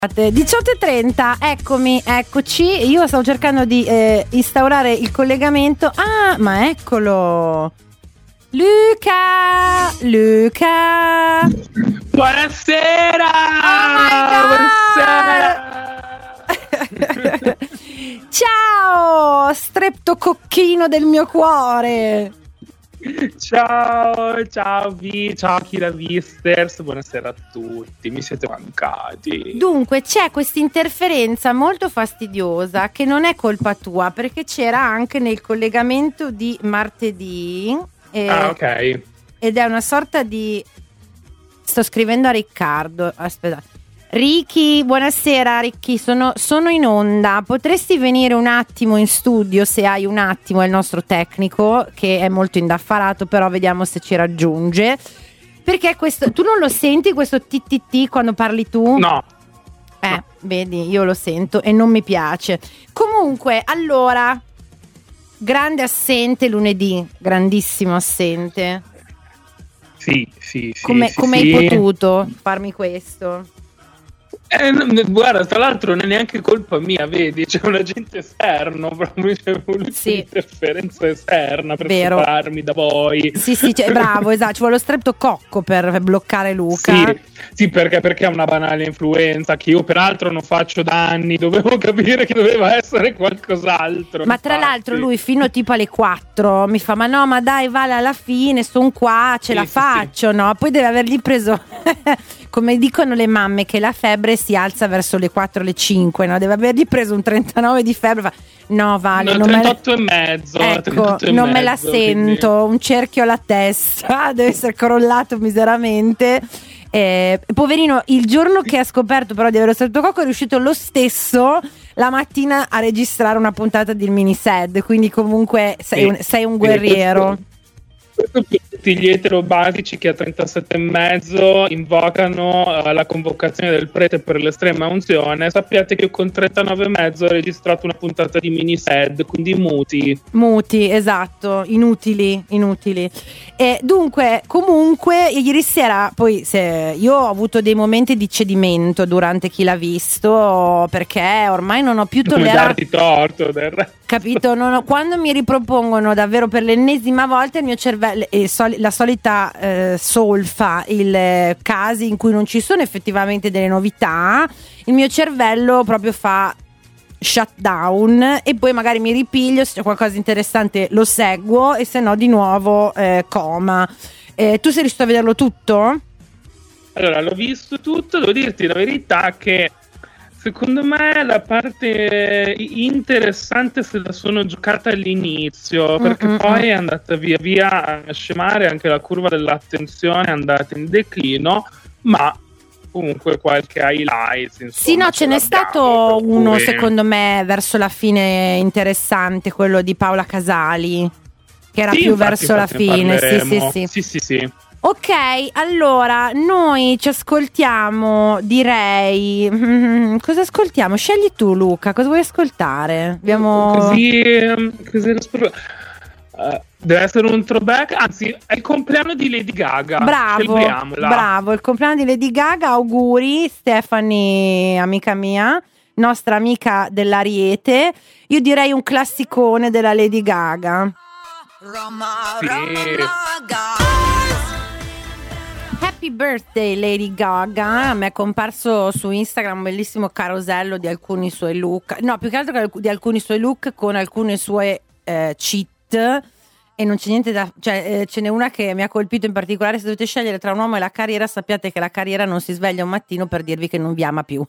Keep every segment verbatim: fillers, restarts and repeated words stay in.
diciotto e trenta, eccomi, eccoci. Io stavo cercando di eh, instaurare il collegamento. Ah, ma eccolo. Luca, Luca. Buonasera. Oh Buonasera. Ciao, streptococchino del mio cuore. Ciao, ciao Vi, ciao Kira Visters, buonasera a tutti, mi siete mancati. Dunque c'è questa interferenza molto fastidiosa che non è colpa tua, perché c'era anche nel collegamento di martedì. Eh, ah, ok. Ed è una sorta di... Sto scrivendo a Riccardo, aspetta. Ricky, buonasera Ricky, sono, sono in onda, potresti venire un attimo in studio se hai un attimo, è il nostro tecnico che è molto indaffarato, però vediamo se ci raggiunge, perché questo, tu non lo senti questo T T T quando parli tu? No. Eh, no. Vedi, io lo sento e non mi piace. Comunque, allora, grande assente lunedì, grandissimo assente. Sì, sì, sì. Come, sì, come sì. hai potuto farmi questo? Eh, guarda, tra l'altro non è neanche colpa mia, vedi, c'è un agente esterno, proprio c'è un'interferenza sì. esterna per Vero. separarmi da voi. Sì, sì, cioè, bravo, esatto, ci vuole lo streptococco per bloccare Luca. Sì, sì, perché, perché è una banale influenza che io peraltro non faccio da anni, dovevo capire che doveva essere qualcos'altro. Ma tra infatti. l'altro lui fino tipo alle quattro mi fa, ma no, ma dai, Vale, alla fine sono qua, ce sì, la sì, faccio, sì. No? Poi deve avergli preso, come dicono le mamme, che la febbre si alza verso le quattro, le cinque, no? Deve avergli preso un trentanove di febbre, fa, no Vale, no, non trentotto me la... e mezzo, ecco, e non mezzo, me la sento, quindi... un cerchio alla testa, deve essere crollato miseramente. Eh, poverino, il giorno che ha scoperto però di avere lo streptococco è riuscito lo stesso la mattina a registrare una puntata di Mini Sad, quindi comunque sei, sì, un, sei un guerriero. Questo per tutti gli eterobatici che a trentasette e mezzo invocano uh, la convocazione del prete per l'estrema unzione, sappiate che io con trentanove e mezzo ho registrato una puntata di Mini Sad, quindi muti. Muti, esatto, inutili, inutili. E dunque, comunque, ieri sera, poi se io ho avuto dei momenti di cedimento durante Chi l'ha visto, perché ormai non ho più tolleranza. Come darti torto, del re. Capito? Non ho, quando mi ripropongono davvero per l'ennesima volta il mio cervello, eh, soli, la solita eh, solfa, il eh, casi in cui non ci sono effettivamente delle novità, il mio cervello proprio fa shutdown e poi magari mi ripiglio, se c'è qualcosa di interessante lo seguo e se no di nuovo eh, coma. Eh, tu sei riuscito a vederlo tutto? Allora, l'ho visto tutto, devo dirti la verità che secondo me la parte interessante se la sono giocata all'inizio, perché Mm-mm. poi è andata via via a scemare, anche la curva dell'attenzione è andata in declino, ma comunque qualche highlight, insomma, sì, no, ce n'è stato uno cui... secondo me verso la fine interessante, quello di Paola Casali, che era sì, più infatti, verso la fine. Sì, sì, sì. sì, sì, sì. Ok, allora noi ci ascoltiamo, direi. Mm, cosa ascoltiamo? Scegli tu, Luca, cosa vuoi ascoltare? Abbiamo... Così, così uh, deve essere un throwback, anzi è il compleanno di Lady Gaga. Bravo, bravo, il compleanno di Lady Gaga, auguri Stephanie, amica mia, nostra amica dell'Ariete. Io direi un classicone della Lady Gaga. Sì. Happy birthday Lady Gaga. A me è comparso su Instagram un bellissimo carosello di alcuni suoi look, no, più che altro di alcuni suoi look con alcune sue eh, cheat, e non c'è niente da, cioè eh, ce n'è una che mi ha colpito in particolare: se dovete scegliere tra un uomo e la carriera, sappiate che la carriera non si sveglia un mattino per dirvi che non vi ama più.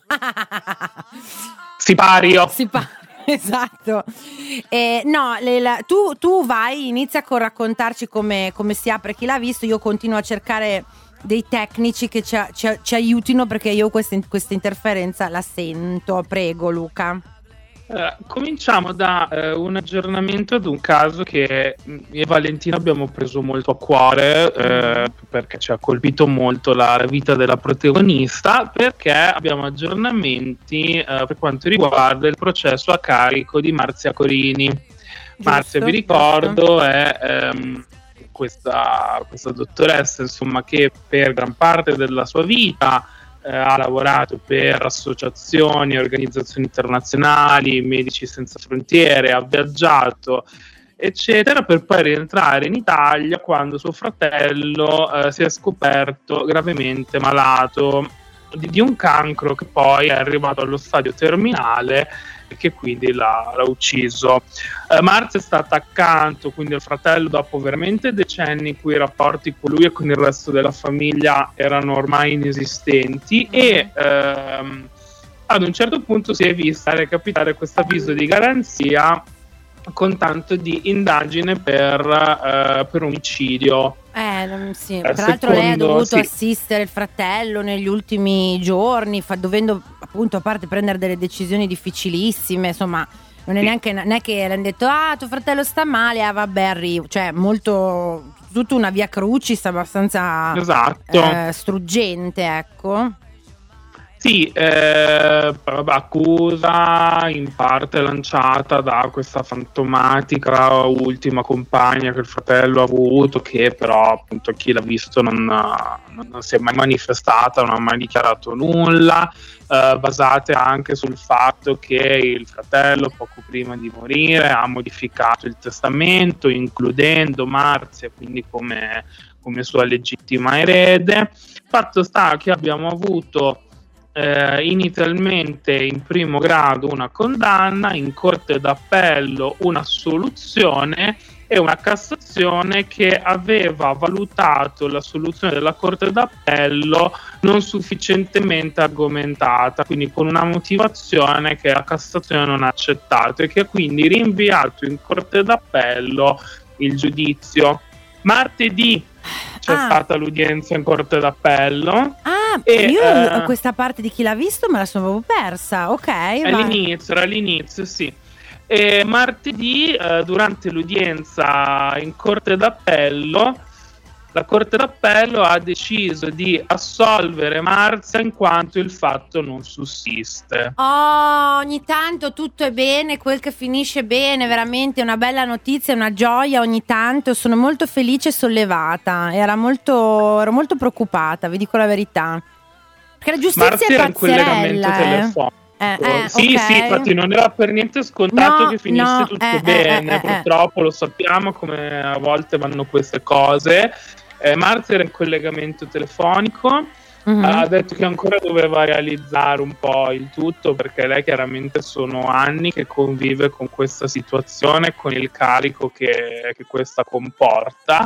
Sipario. Sipario. Esatto. Eh, no, le, la, tu, tu vai, inizia con raccontarci come, come si apre Chi l'ha visto. Io continuo a cercare dei tecnici che ci, ci, ci aiutino, perché io questa, questa interferenza la sento. Prego Luca. Uh, cominciamo da uh, un aggiornamento ad un caso che io e Valentina abbiamo preso molto a cuore, uh, perché ci ha colpito molto la, la vita della protagonista, perché abbiamo aggiornamenti uh, per quanto riguarda il processo a carico di Marzia Corini. Giusto, Marzia, vi ricordo, giusto. è um, questa, questa dottoressa, insomma, che per gran parte della sua vita eh, ha lavorato per associazioni, organizzazioni internazionali, Medici Senza Frontiere, ha viaggiato, eccetera, per poi rientrare in Italia quando suo fratello eh, si è scoperto gravemente malato di, di un cancro che poi è arrivato allo stadio terminale e che quindi l'ha, l'ha ucciso. Eh, Marzia è stata accanto quindi al fratello dopo veramente decenni in cui i rapporti con lui e con il resto della famiglia erano ormai inesistenti, e ehm, ad un certo punto si è vista recapitare questo avviso di garanzia con tanto di indagine per, uh, per omicidio. Eh, sì. Eh, Tra secondo, l'altro lei ha dovuto sì. assistere il fratello negli ultimi giorni, fa, dovendo appunto a parte prendere delle decisioni difficilissime, insomma non è sì. neanche non è che le hanno detto ah tuo fratello sta male, ah vabbè arrivo, cioè molto, tutta una via crucis abbastanza esatto. eh, struggente, ecco. Sì, eh, accusa in parte lanciata da questa fantomatica ultima compagna che il fratello ha avuto, che però appunto chi l'ha visto non, non, non si è mai manifestata, non ha mai dichiarato nulla, eh, basate anche sul fatto che il fratello poco prima di morire ha modificato il testamento includendo Marzia quindi come, come sua legittima erede. Fatto sta che abbiamo avuto Eh, inizialmente in primo grado una condanna, in corte d'appello un'assoluzione e una Cassazione che aveva valutato la soluzione della corte d'appello non sufficientemente argomentata, quindi con una motivazione che la Cassazione non ha accettato, e che ha quindi rinviato in corte d'appello il giudizio. Martedì c'è ah. stata l'udienza in corte d'appello. Ah, e, io eh, questa parte di chi l'ha visto me la sono proprio persa, ok. All'inizio, era all'inizio, sì. E martedì, eh, durante l'udienza in corte d'appello, la corte d'appello ha deciso di assolvere Marzia in quanto il fatto non sussiste. Oh, ogni tanto tutto è bene, quel che finisce bene, veramente una bella notizia, una gioia ogni tanto. Sono molto felice e sollevata. Era molto, ero molto preoccupata, vi dico la verità. Perché la giustizia Marzia è era in collegamento pazzerella, eh. telefonico. Eh, eh, sì, okay. sì, infatti non era per niente scontato no, che finisse no, tutto eh, bene. Eh, eh, Purtroppo lo sappiamo come a volte vanno queste cose. Eh, Marzia era in collegamento telefonico, uh-huh. Ha detto che ancora doveva realizzare un po' il tutto, perché lei chiaramente sono anni che convive con questa situazione, con il carico che, che questa comporta,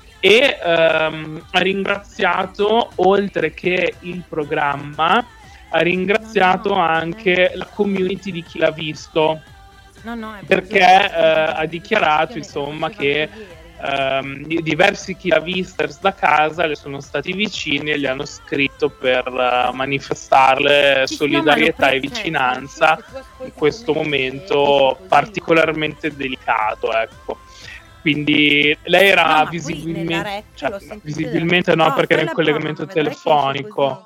e ehm, ha ringraziato, oltre che il programma, ha ringraziato anche la community di chi l'ha visto, no, no, perché eh, ha dichiarato insomma che Um, diversi Chilavisters da casa le sono stati vicini e gli hanno scritto per uh, manifestarle solidarietà e vicinanza in questo momento particolarmente delicato, ecco. Quindi lei era no, visibilmente, cioè, visibilmente no, perché era in collegamento telefonico,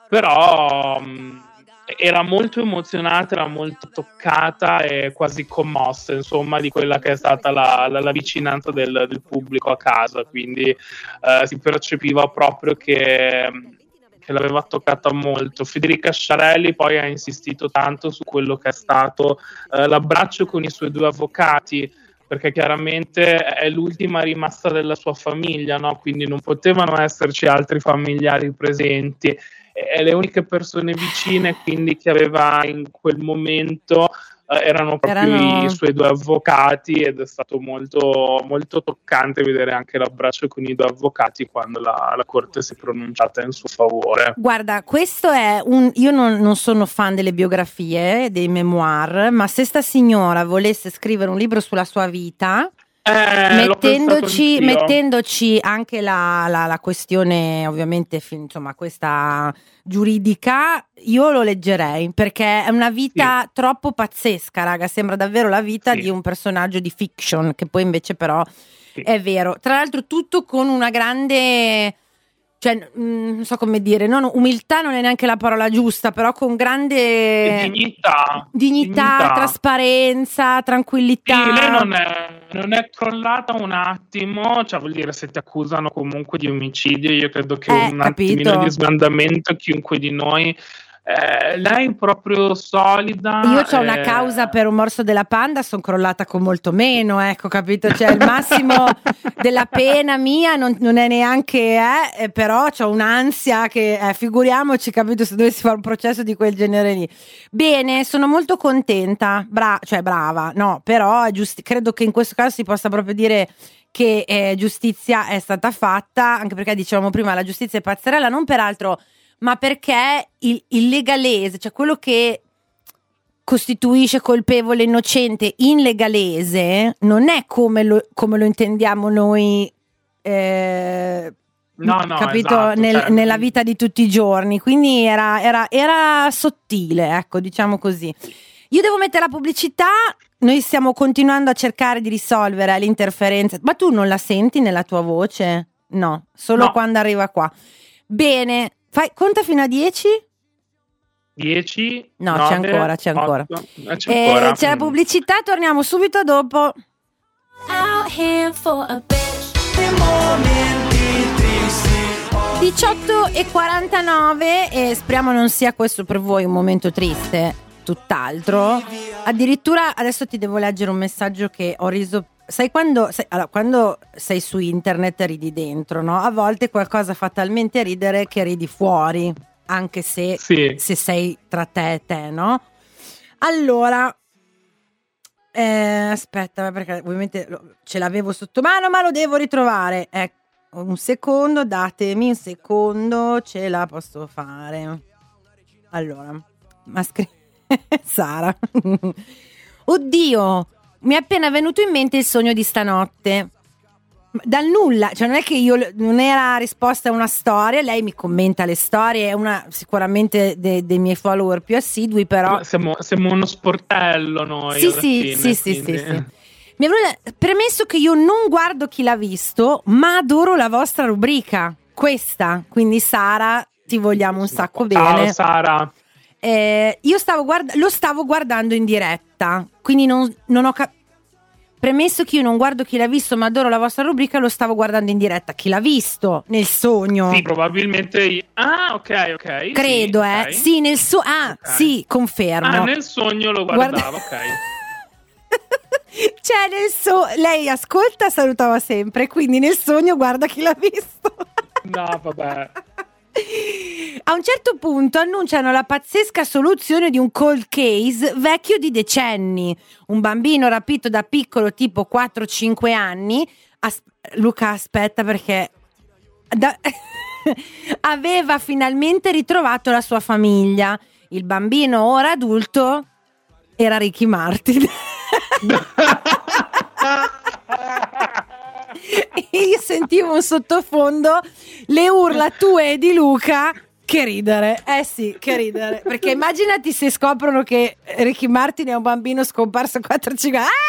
però um, era molto emozionata, era molto toccata e quasi commossa, insomma, di quella che è stata la, la, la vicinanza del, del pubblico a casa, quindi eh, si percepiva proprio che, che l'aveva toccata molto. Federica Sciarelli poi ha insistito tanto su quello che è stato eh, l'abbraccio con i suoi due avvocati, perché chiaramente è l'ultima rimasta della sua famiglia, no? Quindi non potevano esserci altri familiari presenti, e le uniche persone vicine quindi che aveva in quel momento eh, erano proprio erano... i suoi due avvocati, ed è stato molto, molto toccante vedere anche l'abbraccio con i due avvocati quando la, la corte si è pronunciata in suo favore. Guarda, questo è un... io non, non sono fan delle biografie, dei memoir, ma se sta signora volesse scrivere un libro sulla sua vita, Eh, mettendoci, mettendoci anche la, la, la questione ovviamente insomma questa giuridica, io lo leggerei, perché è una vita sì. troppo pazzesca, raga, sembra davvero la vita sì. di un personaggio di fiction, che poi invece però sì. è vero. Tra l'altro tutto con una grande cioè, mh, non so come dire, non, umiltà non è neanche la parola giusta, però con grande dignità, dignità, dignità. trasparenza, tranquillità. Sì, lei non è, non è crollata un attimo, cioè vuol dire, se ti accusano comunque di omicidio, io credo che Eh, un capito. attimino di sbandamento chiunque di noi. Eh, lei proprio solida. Io ho una eh... causa per un morso della panda, sono crollata con molto meno, ecco, capito? Cioè il massimo della pena mia non, non è neanche, eh, però ho un'ansia che, eh, figuriamoci, capito, se dovessi fare un processo di quel genere lì. Bene, sono molto contenta, bra- cioè brava, no, però è giusti- credo che in questo caso si possa proprio dire che eh, giustizia è stata fatta, anche perché dicevamo prima la giustizia è pazzerella, non peraltro, ma perché il, il legalese, cioè quello che costituisce colpevole innocente in legalese, non è come lo, come lo intendiamo noi, eh, no, no, capito, esatto, nel, cioè, nella vita di tutti i giorni, quindi era, era, era sottile, ecco, diciamo così. Io devo mettere la pubblicità, noi stiamo continuando a cercare di risolvere l'interferenza, ma tu non la senti nella tua voce? No, solo no. quando arriva qua. Bene, fai, conta fino a dieci? dieci? No, nove, c'è ancora, c'è ancora. otto, eh, c'è, ancora. Eh, c'è la pubblicità, torniamo subito dopo. Out here for a bitch. diciotto e quarantanove e speriamo non sia questo per voi un momento triste, tutt'altro. Addirittura adesso ti devo leggere un messaggio che ho riso. Sai quando, sai, allora, quando sei su internet ridi dentro, no? A volte qualcosa fa talmente ridere che ridi fuori, anche se, sì. se sei tra te e te, no? Allora, eh, aspetta, perché ovviamente lo, ce l'avevo sotto mano, ma lo devo ritrovare. Ecco, un secondo, datemi un secondo, ce la posso fare. Allora, ma scri- Sara. Oddio, mi è appena venuto in mente il sogno di stanotte. Dal nulla, cioè non è che io, non era risposta a una storia, lei mi commenta le storie, è una sicuramente de, dei miei follower più assidui, però siamo, siamo uno sportello noi. Sì, sì, fine, sì, sì, quindi... sì, sì. Mi è venuto, premesso che io non guardo chi l'ha visto, ma adoro la vostra rubrica, questa, quindi Sara, ti vogliamo un sacco Ciao, bene. Sara. Eh, io stavo guard- lo stavo guardando in diretta, quindi non, non ho capito. Premesso che io non guardo chi l'ha visto, ma adoro la vostra rubrica, lo stavo guardando in diretta. Chi l'ha visto? Nel sogno. Sì, probabilmente io. Ah, ok, ok. Credo, sì, eh. okay. Sì, nel sogno. Ah, okay. Sì, confermo. Ah, nel sogno lo guardavo, Guarda- ok. Cioè, nel so- lei ascolta, salutava sempre, quindi nel sogno guarda chi l'ha visto. No, vabbè. A un certo punto annunciano la pazzesca soluzione di un cold case vecchio di decenni. Un bambino rapito da piccolo, tipo quattro cinque anni. As- Luca, aspetta, perché da- aveva finalmente ritrovato la sua famiglia. Il bambino, ora adulto, era Ricky Martin. Io sentivo un sottofondo, le urla tue di Luca. Che ridere, eh sì, che ridere. Perché immaginati se scoprono che Ricky Martin è un bambino scomparso quattro cinque. Ah!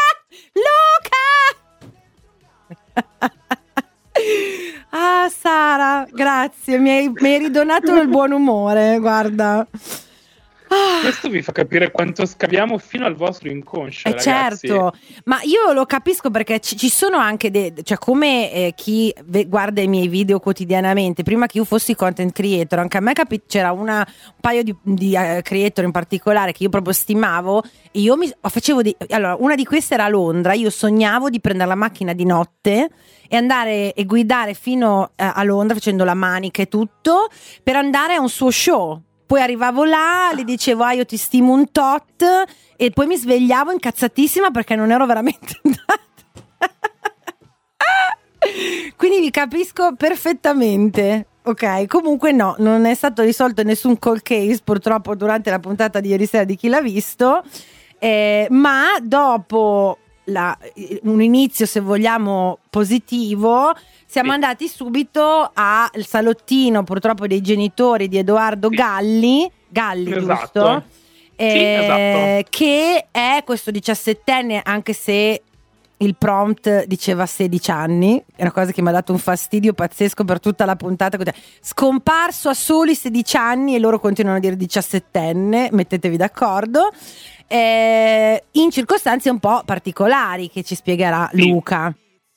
Luca! Ah, Sara, grazie, mi hai, mi hai ridonato il buon umore, guarda. Questo vi fa capire quanto scaviamo fino al vostro inconscio, Eh ragazzi. certo, ma io lo capisco perché ci, ci sono anche de- cioè come eh, chi ve- guarda i miei video quotidianamente, prima che io fossi content creator, anche a me capi- c'era una, un paio di, di uh, creator in particolare che io proprio stimavo e io mi facevo dei, allora una di queste era a Londra, io sognavo di prendere la macchina di notte e andare e guidare fino uh, a Londra facendo la manica e tutto per andare a un suo show. Poi arrivavo là, le dicevo ah io ti stimo un tot e poi mi svegliavo incazzatissima perché non ero veramente andata. Quindi vi capisco perfettamente. Ok, comunque no, non è stato risolto nessun cold case purtroppo durante la puntata di ieri sera di Chi l'ha visto, eh, ma dopo la, un inizio se vogliamo positivo siamo sì. andati subito al salottino purtroppo dei genitori di Edoardo sì. Galli Galli esatto. giusto? Eh, sì, esatto. Che è questo diciassettenne, anche se il prompt diceva sedici anni, è una cosa che mi ha dato un fastidio pazzesco per tutta la puntata. Scomparso a soli sedici anni e loro continuano a dire diciassettenne, mettetevi d'accordo, eh, in circostanze un po' particolari che ci spiegherà sì. Luca.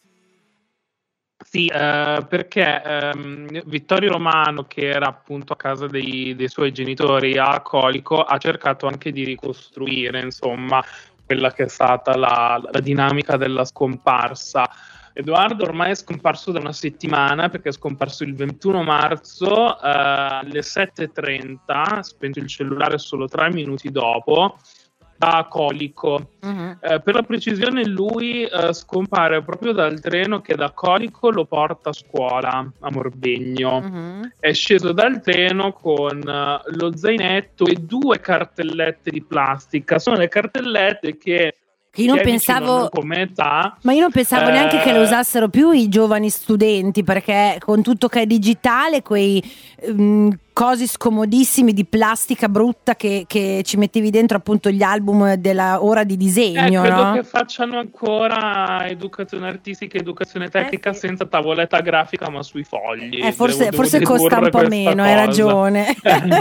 Sì, eh, perché ehm, Vittorio Romano, che era appunto a casa dei, dei suoi genitori a Colico, ha cercato anche di ricostruire, insomma, quella che è stata la, la dinamica della scomparsa. Edoardo ormai è scomparso da una settimana, perché è scomparso il ventuno marzo eh, alle sette e trenta, spento il cellulare solo tre minuti dopo, da Colico. Uh-huh. Eh, per la precisione lui eh, scompare proprio dal treno che da Colico lo porta a scuola a Morbegno. Uh-huh. È sceso dal treno con uh, lo zainetto e due cartellette di plastica. Sono le cartellette che io non pensavo, come età, ma io non pensavo eh, neanche che le usassero più i giovani studenti, perché con tutto che è digitale, quei um, cosi scomodissimi di plastica brutta che, che ci mettevi dentro appunto gli album della ora di disegno, eh, credo no? che facciano ancora educazione artistica, educazione tecnica, eh, sì. senza tavoletta grafica ma sui fogli. Eh, forse devo, forse devo costa un po' meno, cosa. Hai ragione.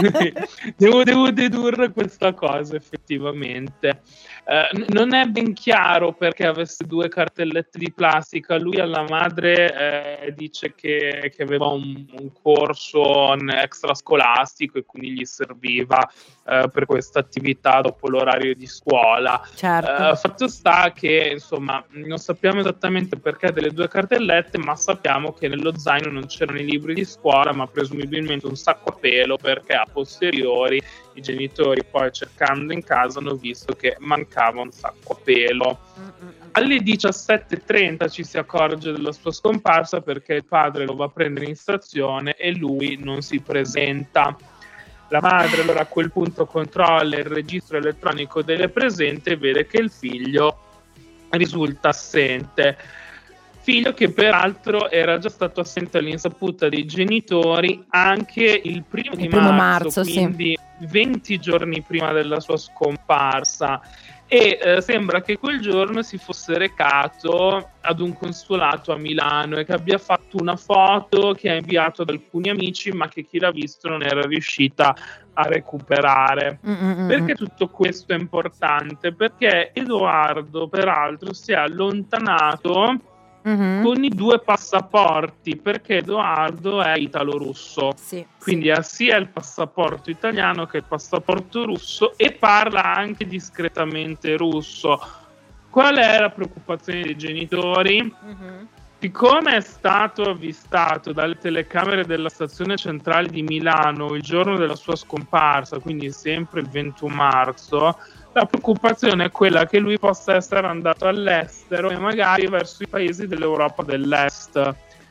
devo, devo dedurre questa cosa effettivamente. Uh, non è ben chiaro perché avesse due cartellette di plastica. Lui alla madre eh, dice che, che aveva un, un corso extrascolastico e quindi gli serviva uh, per questa attività dopo l'orario di scuola. Certo. Uh, fatto sta che insomma non sappiamo esattamente perché delle due cartellette, ma sappiamo che nello zaino non c'erano i libri di scuola, ma presumibilmente un sacco a pelo, perché a posteriori i genitori poi cercando in casa hanno visto che mancava un sacco a pelo. Alle diciassette e trenta ci si accorge della sua scomparsa, perché il padre lo va a prendere in stazione e lui non si presenta. La madre allora a quel punto controlla il registro elettronico delle presenze e vede che il figlio risulta assente. Figlio che peraltro era già stato assente all'insaputa dei genitori anche il primo il di primo marzo, marzo, quindi sì. venti giorni prima della sua scomparsa. E eh, sembra che quel giorno si fosse recato ad un consolato a Milano e che abbia fatto una foto che ha inviato ad alcuni amici, ma che chi l'ha visto non era riuscita a recuperare. Mm-mm. Perché tutto questo è importante? Perché Edoardo peraltro si è allontanato Mm-hmm. con i due passaporti, perché Edoardo è italo-russo, sì, quindi sì. ha sia il passaporto italiano che il passaporto russo e parla anche discretamente russo. Qual è la preoccupazione dei genitori? Mm-hmm. Siccome è stato avvistato dalle telecamere della stazione centrale di Milano il giorno della sua scomparsa, quindi sempre il ventuno marzo, la preoccupazione è quella che lui possa essere andato all'estero e magari verso i paesi dell'Europa dell'Est.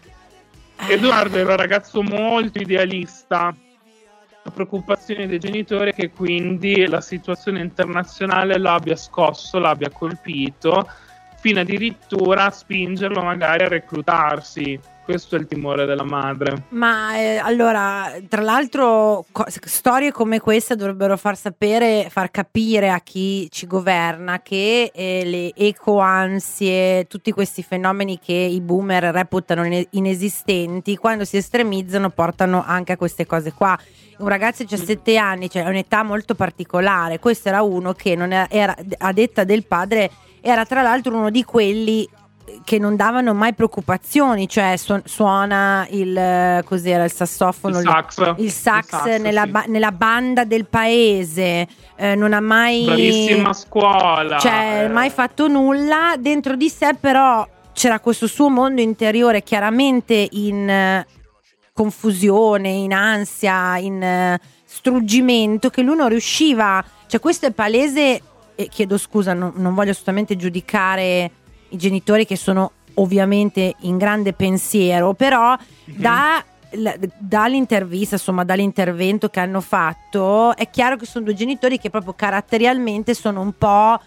Edoardo era un ragazzo molto idealista. La preoccupazione dei genitori è che quindi la situazione internazionale lo abbia scosso, l'abbia colpito, fino addirittura a spingerlo magari a reclutarsi. Questo è il timore della madre. Ma eh, allora, tra l'altro, co- storie come queste dovrebbero far sapere, far capire a chi ci governa che eh, le ecoansie, tutti questi fenomeni che i boomer reputano ine- inesistenti, quando si estremizzano portano anche a queste cose qua. Un ragazzo di diciassette anni, cioè è un'età molto particolare. Questo era uno che non era, era, a detta del padre, era tra l'altro uno di quelli che non davano mai preoccupazioni, cioè su- suona il cos'era il sassofono, il sax, il sax, il sax nella, sì. ba- nella banda del paese, eh, non ha mai bravissima scuola, cioè eh. mai fatto nulla. Dentro di sé però c'era questo suo mondo interiore chiaramente in eh, confusione, in ansia, in eh, struggimento, che lui non riusciva, cioè questo è palese, e chiedo scusa, non, non voglio assolutamente giudicare i genitori che sono ovviamente in grande pensiero, però mm-hmm. da, l, dall'intervista, insomma dall'intervento che hanno fatto, è chiaro che sono due genitori che proprio caratterialmente sono un po'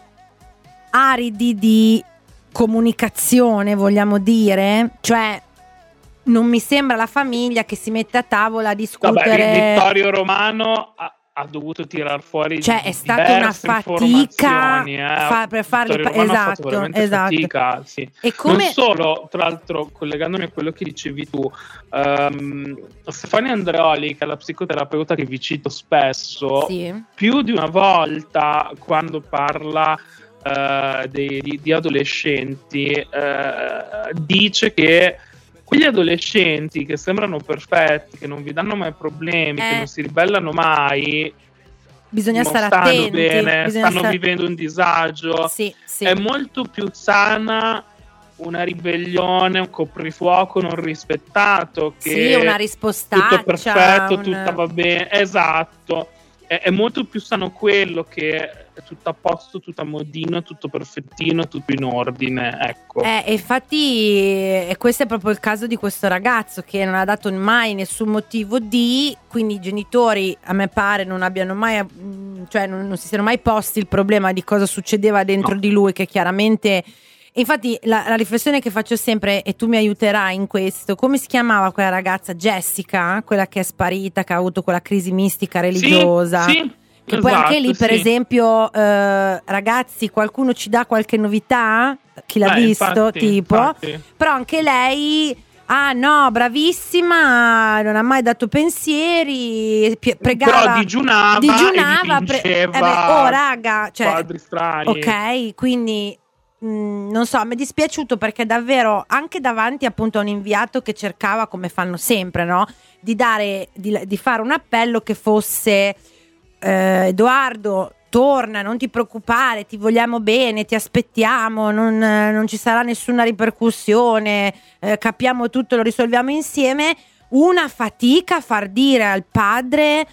aridi di comunicazione, vogliamo dire, cioè non mi sembra la famiglia che si mette a tavola a discutere. Vabbè, Vittorio Romano ha, ha dovuto tirar fuori cioè è stata una fatica eh. fa, per farli Vittorio Romano esatto, ha fatto veramente esatto. fatica, sì. E come... non solo, tra l'altro, collegandomi a quello che dicevi tu, um, Stefania Andreoli, che è la psicoterapeuta che vi cito spesso, sì. più di una volta quando parla uh, dei, di, di adolescenti uh, dice che quegli adolescenti che sembrano perfetti, che non vi danno mai problemi, eh. che non si ribellano mai, bisogna non stare stanno attenti, bene, bisogna stanno star... vivendo un disagio. Sì, sì. È molto più sana una ribellione, un coprifuoco non rispettato, che sì, una rispostaccia, tutto perfetto, un... tutto va bene, esatto. È, è molto più sano quello che è tutto a posto, tutto a modino, tutto perfettino, tutto in ordine, ecco. Eh, infatti eh, questo è proprio il caso di questo ragazzo che non ha dato mai nessun motivo di, quindi i genitori a me pare non abbiano mai, cioè non, non si siano mai posti il problema di cosa succedeva dentro No. di lui, che chiaramente... Infatti la, la riflessione che faccio sempre, e tu mi aiuterai in questo, come si chiamava quella ragazza? Jessica, quella che è sparita, che ha avuto quella crisi mistica religiosa, sì, sì, che esatto, poi anche lì per sì. esempio eh, ragazzi, qualcuno ci dà qualche novità? Chi l'ha Beh, visto? infatti, tipo infatti. Però anche lei, ah no, bravissima, non ha mai dato pensieri, pi- pregava, però digiunava, digiunava e pre- dipingeva eh beh, oh raga, cioè, quadri strani. ok, quindi mh, non so, mi è dispiaciuto perché davvero anche davanti appunto a un inviato che cercava, come fanno sempre, no, di dare, di, di fare un appello che fosse eh, Edoardo, torna, non ti preoccupare, ti vogliamo bene, ti aspettiamo, non, non ci sarà nessuna ripercussione, eh, capiamo tutto, lo risolviamo insieme. Una fatica a far dire al padre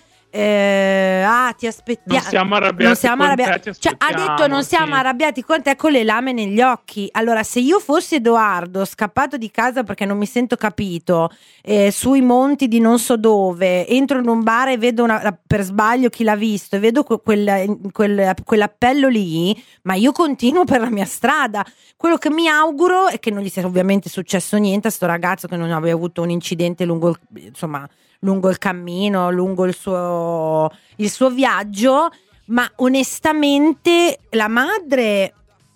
eh, ah ti aspettiamo, non siamo arrabbiati, non siamo con arrabbiati. te, ti Cioè, ha detto non siamo sì. arrabbiati con te, con le lame negli occhi. Allora, se io fossi Edoardo, scappato di casa perché non mi sento capito, eh, sui monti di non so dove, entro in un bar e vedo una, per sbaglio chi l'ha visto e vedo que- quel, quel, quell'appello lì, ma io continuo per la mia strada. Quello che mi auguro è che non gli sia ovviamente successo niente a sto ragazzo, che non aveva avuto un incidente lungo il, insomma lungo il cammino, lungo il suo, il suo viaggio, ma onestamente la madre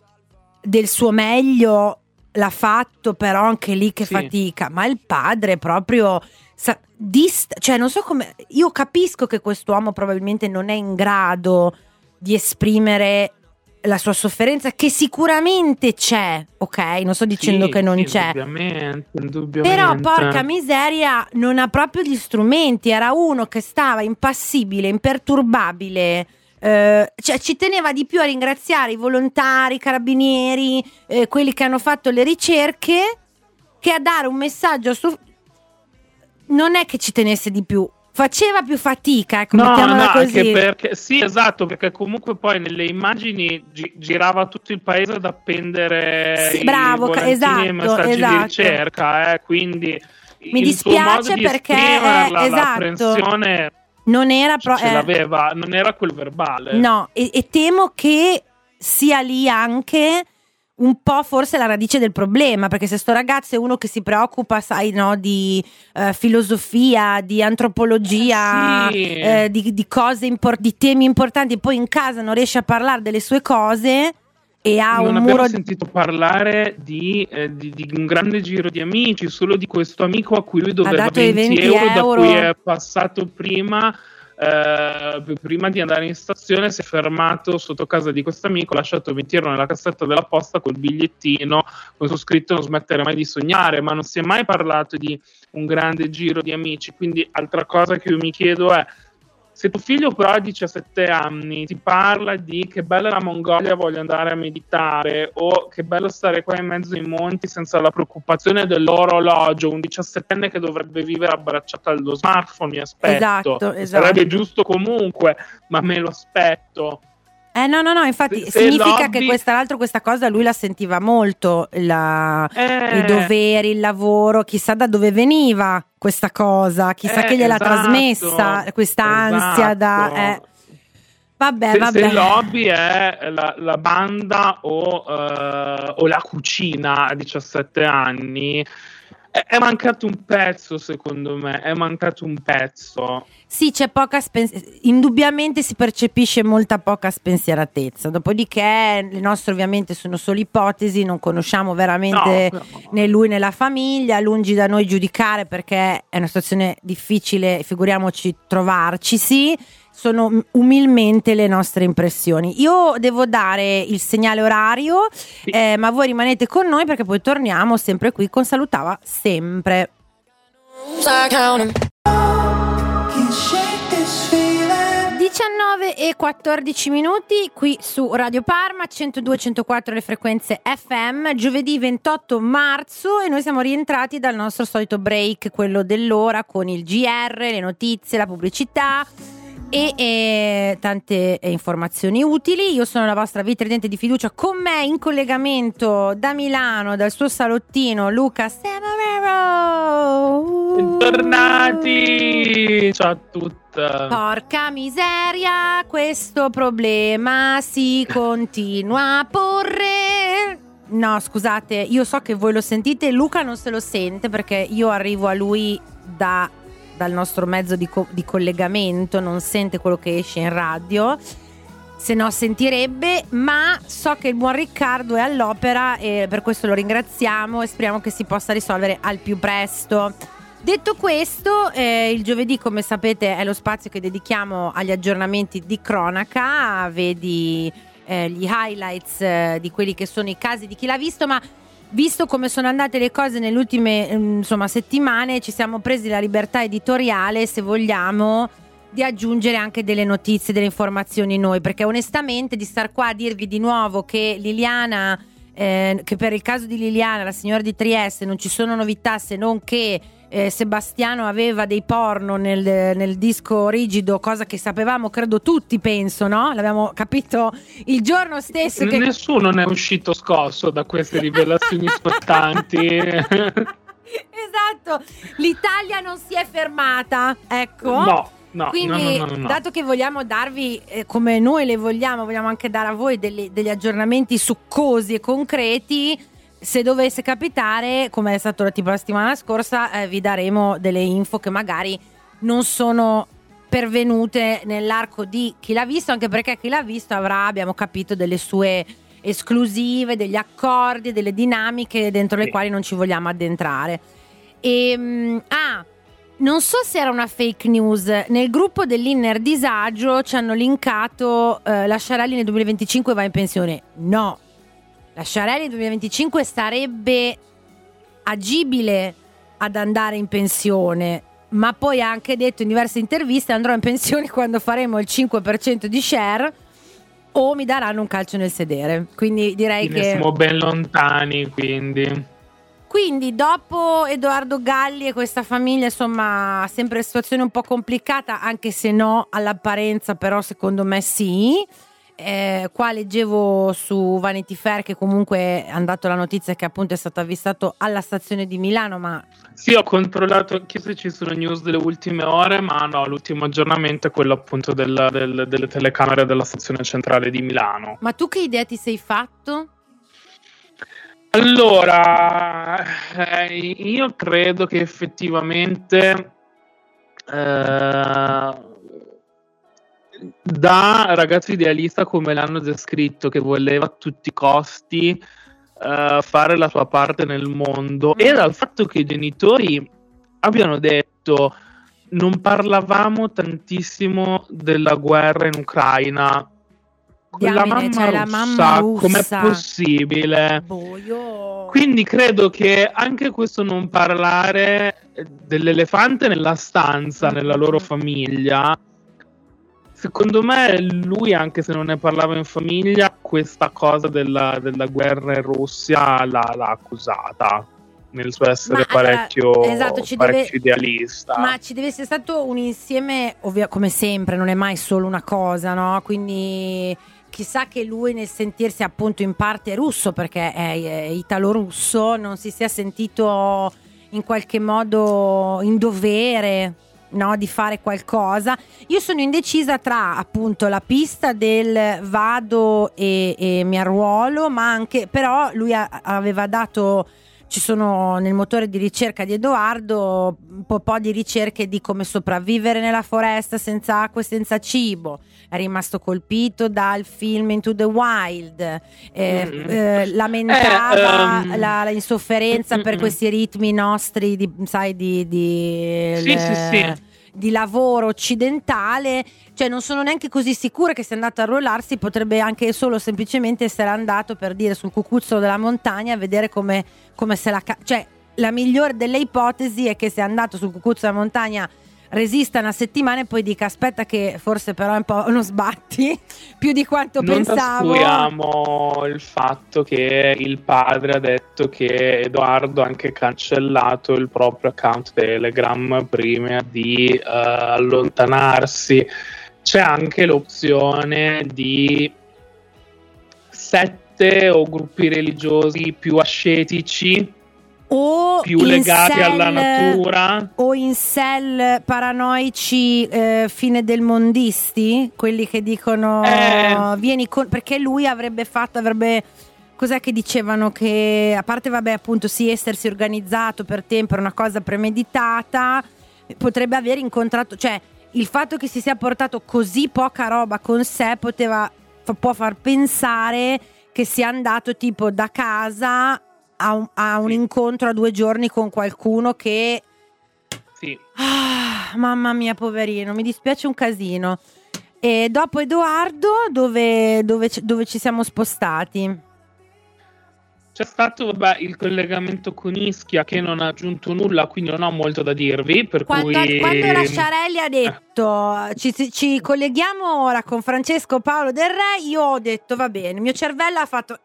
del suo meglio l'ha fatto, però anche lì che sì. fatica, ma il padre proprio sa, dist- cioè non so come, io capisco che quest'uomo probabilmente non è in grado di esprimere la sua sofferenza, che sicuramente c'è, ok? Non sto dicendo sì, che non sì, c'è, indubbiamente, indubbiamente. però porca miseria, non ha proprio gli strumenti. Era uno che stava impassibile, imperturbabile, eh, cioè ci teneva di più a ringraziare i volontari, i carabinieri, eh, quelli che hanno fatto le ricerche, che a dare un messaggio su... Non è che ci tenesse di più, faceva più fatica, ecco, no, mettiamola no, così. anche perché, sì, esatto, perché comunque poi nelle immagini gi- girava tutto il paese ad appendere Sì, i bravo, volantini esatto, e i messaggi esatto. di ricerca, eh, quindi mi il suo modo dispiace di perché esprimerla, eh, esatto, l'apprensione non era pro- ce eh, l'aveva, non era quel verbale. no, e, e temo che sia lì anche un po' forse la radice del problema, perché se sto ragazzo è uno che si preoccupa, sai, no, di uh, filosofia, di antropologia, sì. eh, di, di cose impor- di temi importanti, e poi in casa non riesce a parlare delle sue cose e ha non un abbiamo muro sentito parlare di, eh, di, di un grande giro di amici, solo di questo amico a cui lui doveva dato i venti, venti euro, euro. da cui è passato prima. Eh, prima di andare in stazione si è fermato sotto casa di questo amico, ha lasciato venti euro nella cassetta della posta col bigliettino con su scritto non smettere mai di sognare, ma non si è mai parlato di un grande giro di amici. Quindi altra cosa che io mi chiedo è: se tuo figlio però a diciassette anni ti parla di che bella la Mongolia, voglio andare a meditare, o che bello stare qua in mezzo ai monti senza la preoccupazione dell'orologio, un diciassettenne che dovrebbe vivere abbracciato allo smartphone, mi aspetto, esatto, esatto. sarebbe giusto comunque, ma me lo aspetto. Eh no no no, infatti se, se significa lobby... che questa, l'altro questa cosa lui la sentiva molto, la, eh... i doveri, il lavoro, chissà da dove veniva questa cosa, chissà eh, che gliel'ha esatto, trasmessa questa ansia esatto. da... Eh. Vabbè, se, vabbè. se il hobby è la, la banda o, uh, o la cucina a diciassette anni, è, è mancato un pezzo, secondo me, è mancato un pezzo. Sì, c'è poca spen- indubbiamente si percepisce molta poca spensieratezza. Dopodiché le nostre ovviamente sono solo ipotesi, non conosciamo veramente No, no. né lui né la famiglia, lungi da noi giudicare perché è una situazione difficile, figuriamoci trovarci, sì. Sono umilmente le nostre impressioni. Io devo dare il segnale orario, Sì. eh, ma voi rimanete con noi perché poi torniamo sempre qui con Salutava sempre. diciannove e quattordici minuti qui su Radio Parma centodue e centoquattro le frequenze F M, giovedì ventotto marzo, e noi siamo rientrati dal nostro solito break, quello dell'ora, con il G R, le notizie, la pubblicità e, e tante informazioni utili. Io sono la vostra vitridente di fiducia, con me in collegamento da Milano, dal suo salottino, Luca Semeraro. Bentornati, ciao a tutti. Porca miseria, questo problema si continua a porre. No, scusate, io so che voi lo sentite, Luca non se lo sente perché io arrivo a lui da, dal nostro mezzo di, co- di collegamento, non sente quello che esce in radio, se no sentirebbe, ma so che il buon Riccardo è all'opera e per questo lo ringraziamo e speriamo che si possa risolvere al più presto. Detto questo, eh, il giovedì, come sapete, è lo spazio che dedichiamo agli aggiornamenti di cronaca, vedi eh, gli highlights eh, di quelli che sono i casi di chi l'ha visto, ma visto come sono andate le cose nelle ultime insomma, settimane, ci siamo presi la libertà editoriale, se vogliamo, di aggiungere anche delle notizie, delle informazioni noi, perché onestamente di star qua a dirvi di nuovo che Liliana, eh, che per il caso di Liliana, la signora di Trieste, non ci sono novità se non che Eh, Sebastiano aveva dei porno nel, nel disco rigido, cosa che sapevamo credo tutti, penso, no? L'abbiamo capito il giorno stesso che... Nessuno ne è uscito scosso da queste rivelazioni spottanti. Esatto, l'Italia non si è fermata, ecco. No, no, quindi no, no, no, no. dato che vogliamo darvi, eh, come noi le vogliamo, vogliamo anche dare a voi degli, degli aggiornamenti succosi e concreti. Se dovesse capitare, come è stato tipo la settimana scorsa, eh, vi daremo delle info che magari non sono pervenute nell'arco di chi l'ha visto, anche perché chi l'ha visto avrà, abbiamo capito, delle sue esclusive, degli accordi, delle dinamiche dentro le sì. quali non ci vogliamo addentrare. E, mm, ah, non so se era una fake news, nel gruppo dell'Inner Disagio ci hanno linkato eh, la Sciarelli nel duemilaventicinque va in pensione. No. La Sciarelli nel duemilaventicinque sarebbe agibile ad andare in pensione, ma poi ha anche detto in diverse interviste: andrò in pensione quando faremo il cinque per cento di share o mi daranno un calcio nel sedere. Quindi direi Quindi che siamo ben lontani, quindi. Quindi dopo Edoardo Galli e questa famiglia, insomma, sempre situazione un po' complicata, anche se no all'apparenza, però secondo me sì. Eh, qua leggevo su Vanity Fair che comunque è andata la notizia che appunto è stato avvistato alla stazione di Milano, ma sì, ho controllato anche se ci sono news delle ultime ore, ma no, l'ultimo aggiornamento è quello appunto del, del, delle telecamere della stazione centrale di Milano. Ma tu che idea ti sei fatto? Allora, eh, io credo che effettivamente eh, da ragazzo idealista, come l'hanno descritto, che voleva a tutti i costi uh, fare la sua parte nel mondo, e dal fatto che i genitori abbiano detto non parlavamo tantissimo della guerra in Ucraina, la mamma, cioè, russa, la mamma russa, com'è possibile? Boh, io... Quindi credo che anche questo non parlare dell'elefante nella stanza, nella loro famiglia, secondo me lui, anche se non ne parlava in famiglia, questa cosa della, della guerra in Russia l'ha, l'ha accusata nel suo essere Ma, parecchio, allora, esatto, ci parecchio deve, idealista. Ma ci deve essere stato un insieme, ovvio, come sempre, non è mai solo una cosa, no? Quindi chissà che lui, nel sentirsi appunto in parte russo, perché è, è italo-russo, non si sia sentito in qualche modo in dovere, no, di fare qualcosa. Io sono indecisa tra appunto la pista del vado e, e mi arruolo, ma anche però lui a, aveva dato, ci sono nel motore di ricerca di Edoardo un po', po' di ricerche di come sopravvivere nella foresta senza acqua e senza cibo. È rimasto colpito dal film Into the Wild, eh, Mm. eh, lamentava Eh, um, la, la insofferenza mm, per mm. questi ritmi nostri di, sai, di, di, Sì, le- sì, sì. di lavoro occidentale. Cioè non sono neanche così sicura che sia andato a arruolarsi, potrebbe anche solo semplicemente essere andato, per dire, sul cucuzzolo della montagna a vedere come, come se la ca- cioè la migliore delle ipotesi è che sia andato sul cucuzzolo della montagna, resista una settimana e poi dica aspetta che forse però è un po' uno sbatti più di quanto Non pensavo. trascuriamo il fatto che il padre ha detto che Edoardo ha anche cancellato il proprio account Telegram prima di eh, allontanarsi. C'è anche l'opzione di sette o gruppi religiosi più ascetici, O più in legati cell- alla natura. o in cell paranoici, eh, fine del mondisti, quelli che dicono Eh. vieni con, perché lui avrebbe fatto, avrebbe, cos'è che dicevano, che a parte vabbè appunto sì, essersi organizzato per tempo era una cosa premeditata, potrebbe aver incontrato, cioè il fatto che si sia portato così poca roba con sé poteva fa- può far pensare che sia andato tipo da casa a un, a un Sì. incontro a due giorni con qualcuno che Sì. ah, mamma mia, poverino, mi dispiace un casino. E dopo Edoardo dove, dove, ci- dove ci siamo spostati? C'è stato vabbè, il collegamento con Ischia che non ha aggiunto nulla, quindi non ho molto da dirvi. Per Quando, cui quando la Sciarelli ha detto ci, ci colleghiamo ora con Francesco Paolo Del Re, io ho detto va bene, il mio cervello ha fatto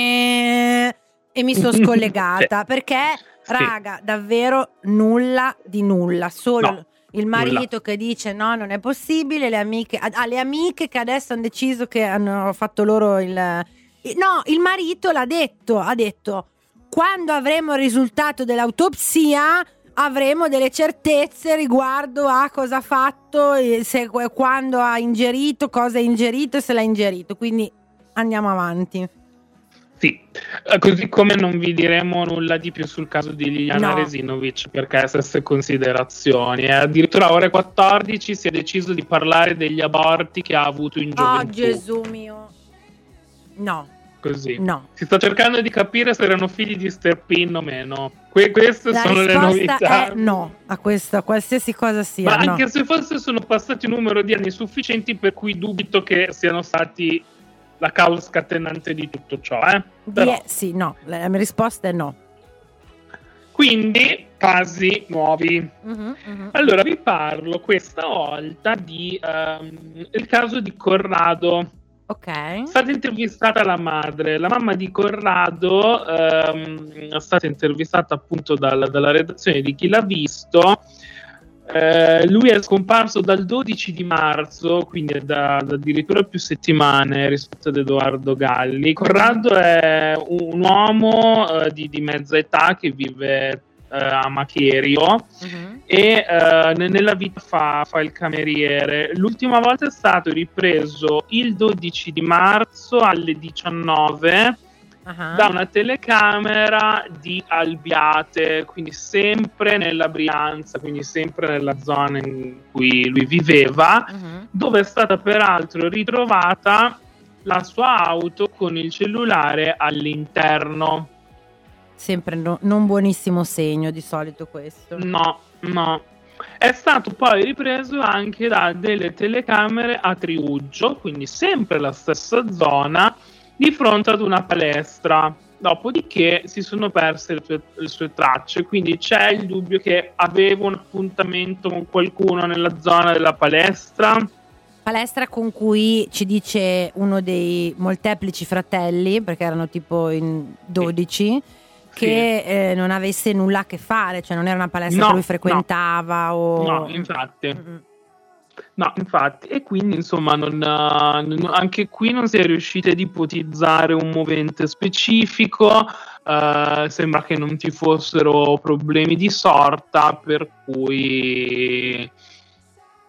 eh, e mi sono scollegata perché Sì. raga, davvero nulla di nulla, solo No, il marito che dice no, non è possibile, le amiche, ah, le amiche che adesso hanno deciso che hanno fatto loro il no, il marito l'ha detto, ha detto quando avremo il risultato dell'autopsia avremo delle certezze riguardo a cosa ha fatto, e se, quando ha ingerito, cosa ha ingerito e se l'ha ingerito, quindi andiamo avanti. Sì, Eh, così come non vi diremo nulla di più sul caso di Liliana No. Resinovic, perché ha stesse considerazioni. E addirittura ore quattordici si è deciso di parlare degli aborti che ha avuto in Oh gioventù. Gesù mio. No, Così. no. Si sta cercando di capire se erano figli di Sterpin o meno. Que- queste La sono le risposta novità. è no a questo, a qualsiasi cosa sia. Ma no. anche se fosse sono passati un numero di anni sufficienti per cui dubito che siano stati la causa scatenante di tutto ciò, eh? Però, Die- sì, no, la mia risposta è no. quindi casi nuovi. Mhm, mhm. Allora vi parlo questa volta di ehm, il caso di Corrado. Ok. È stata intervistata la madre, la mamma di Corrado, ehm, è stata intervistata appunto dal- dalla redazione di Chi l'ha visto. Eh, lui è scomparso dal dodici di marzo, quindi è da, da addirittura più settimane rispetto ad Edoardo Galli. Corrado è un uomo eh, di, di mezza età che vive eh, a Macherio Mhm. e eh, ne- nella vita fa, fa il cameriere. L'ultima volta è stato ripreso il dodici di marzo alle diciannove Ah. da una telecamera di Albiate, quindi sempre nella Brianza, quindi sempre nella zona in cui lui viveva, Mhm. dove è stata peraltro ritrovata la sua auto con il cellulare all'interno. Sempre no- non buonissimo segno di solito questo. No, no. È stato poi ripreso anche da delle telecamere a Triuggio, quindi sempre la stessa zona, di fronte ad una palestra. Dopodiché si sono perse le sue, le sue tracce, quindi c'è il dubbio che aveva un appuntamento con qualcuno nella zona della palestra. Palestra con cui ci dice uno dei molteplici fratelli, perché erano tipo in dodici, che eh, non avesse nulla a che fare, cioè non era una palestra No, che lui frequentava o... No, infatti. Mm-mm. No, infatti, e quindi insomma non, eh, non- anche qui non si è riusciti ad ipotizzare un movente specifico, eh, sembra che non ci fossero problemi di sorta, per cui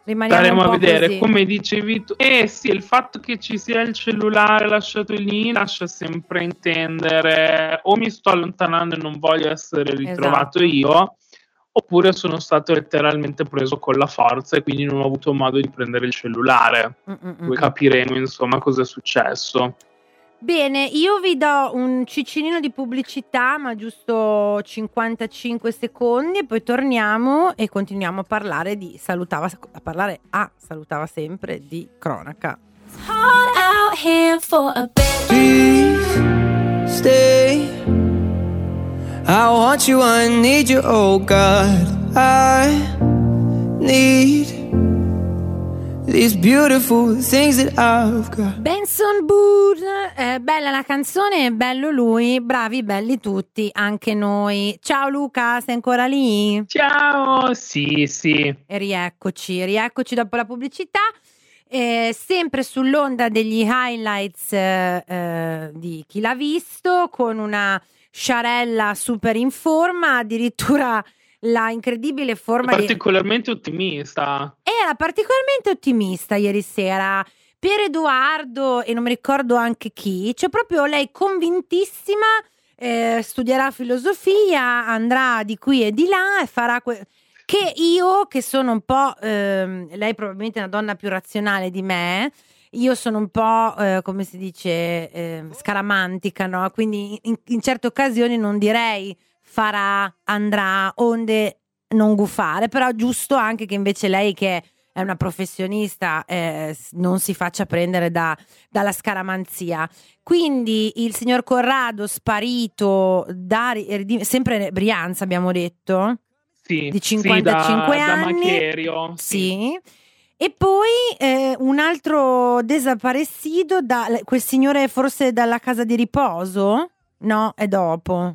rimaniamo Staremo un po' a vedere, così. come dicevi tu. Eh sì, il fatto che ci sia il cellulare lasciato lì lascia sempre intendere o mi sto allontanando e non voglio essere ritrovato Esatto. io, oppure sono stato letteralmente preso con la forza e quindi non ho avuto modo di prendere il cellulare. Mm-mm-mm. Capiremo insomma cosa è successo. Bene, io vi do un ciccinino di pubblicità, ma giusto cinquantacinque secondi, e poi torniamo e continuiamo a parlare di salutava a parlare a salutava sempre di cronaca. Hard out here for a bit. Please stay. I want you, I need you, oh God. I need these beautiful things that I've got. Benson Boone, eh, bella la canzone, bello lui, bravi belli tutti, anche noi. Ciao Luca, sei ancora lì? Ciao, sì, sì. E rieccoci, rieccoci dopo la pubblicità. Eh, sempre sull'onda degli highlights eh, eh, di Chi l'ha visto, con una Sciarella super in forma, addirittura la incredibile forma di... Particolarmente ottimista. Era particolarmente ottimista ieri sera per Edoardo e non mi ricordo anche chi, cioè proprio lei convintissima, eh, studierà filosofia, andrà di qui e di là e farà... Que- che io, che sono un po', ehm, lei probabilmente è una donna più razionale di me, io sono un po', eh, come si dice, eh, scaramantica, no? Quindi in, in certe occasioni non direi farà, andrà, onde non gufare, però è giusto anche che invece lei, che è una professionista, eh, non si faccia prendere da, dalla scaramanzia. Quindi il signor Corrado sparito da sempre Brianza, abbiamo detto, sì, di cinquantacinque sì, da, anni, da Macherio, sì. sì. E poi eh, un altro desaparecido, da, quel signore forse dalla casa di riposo? No, è dopo.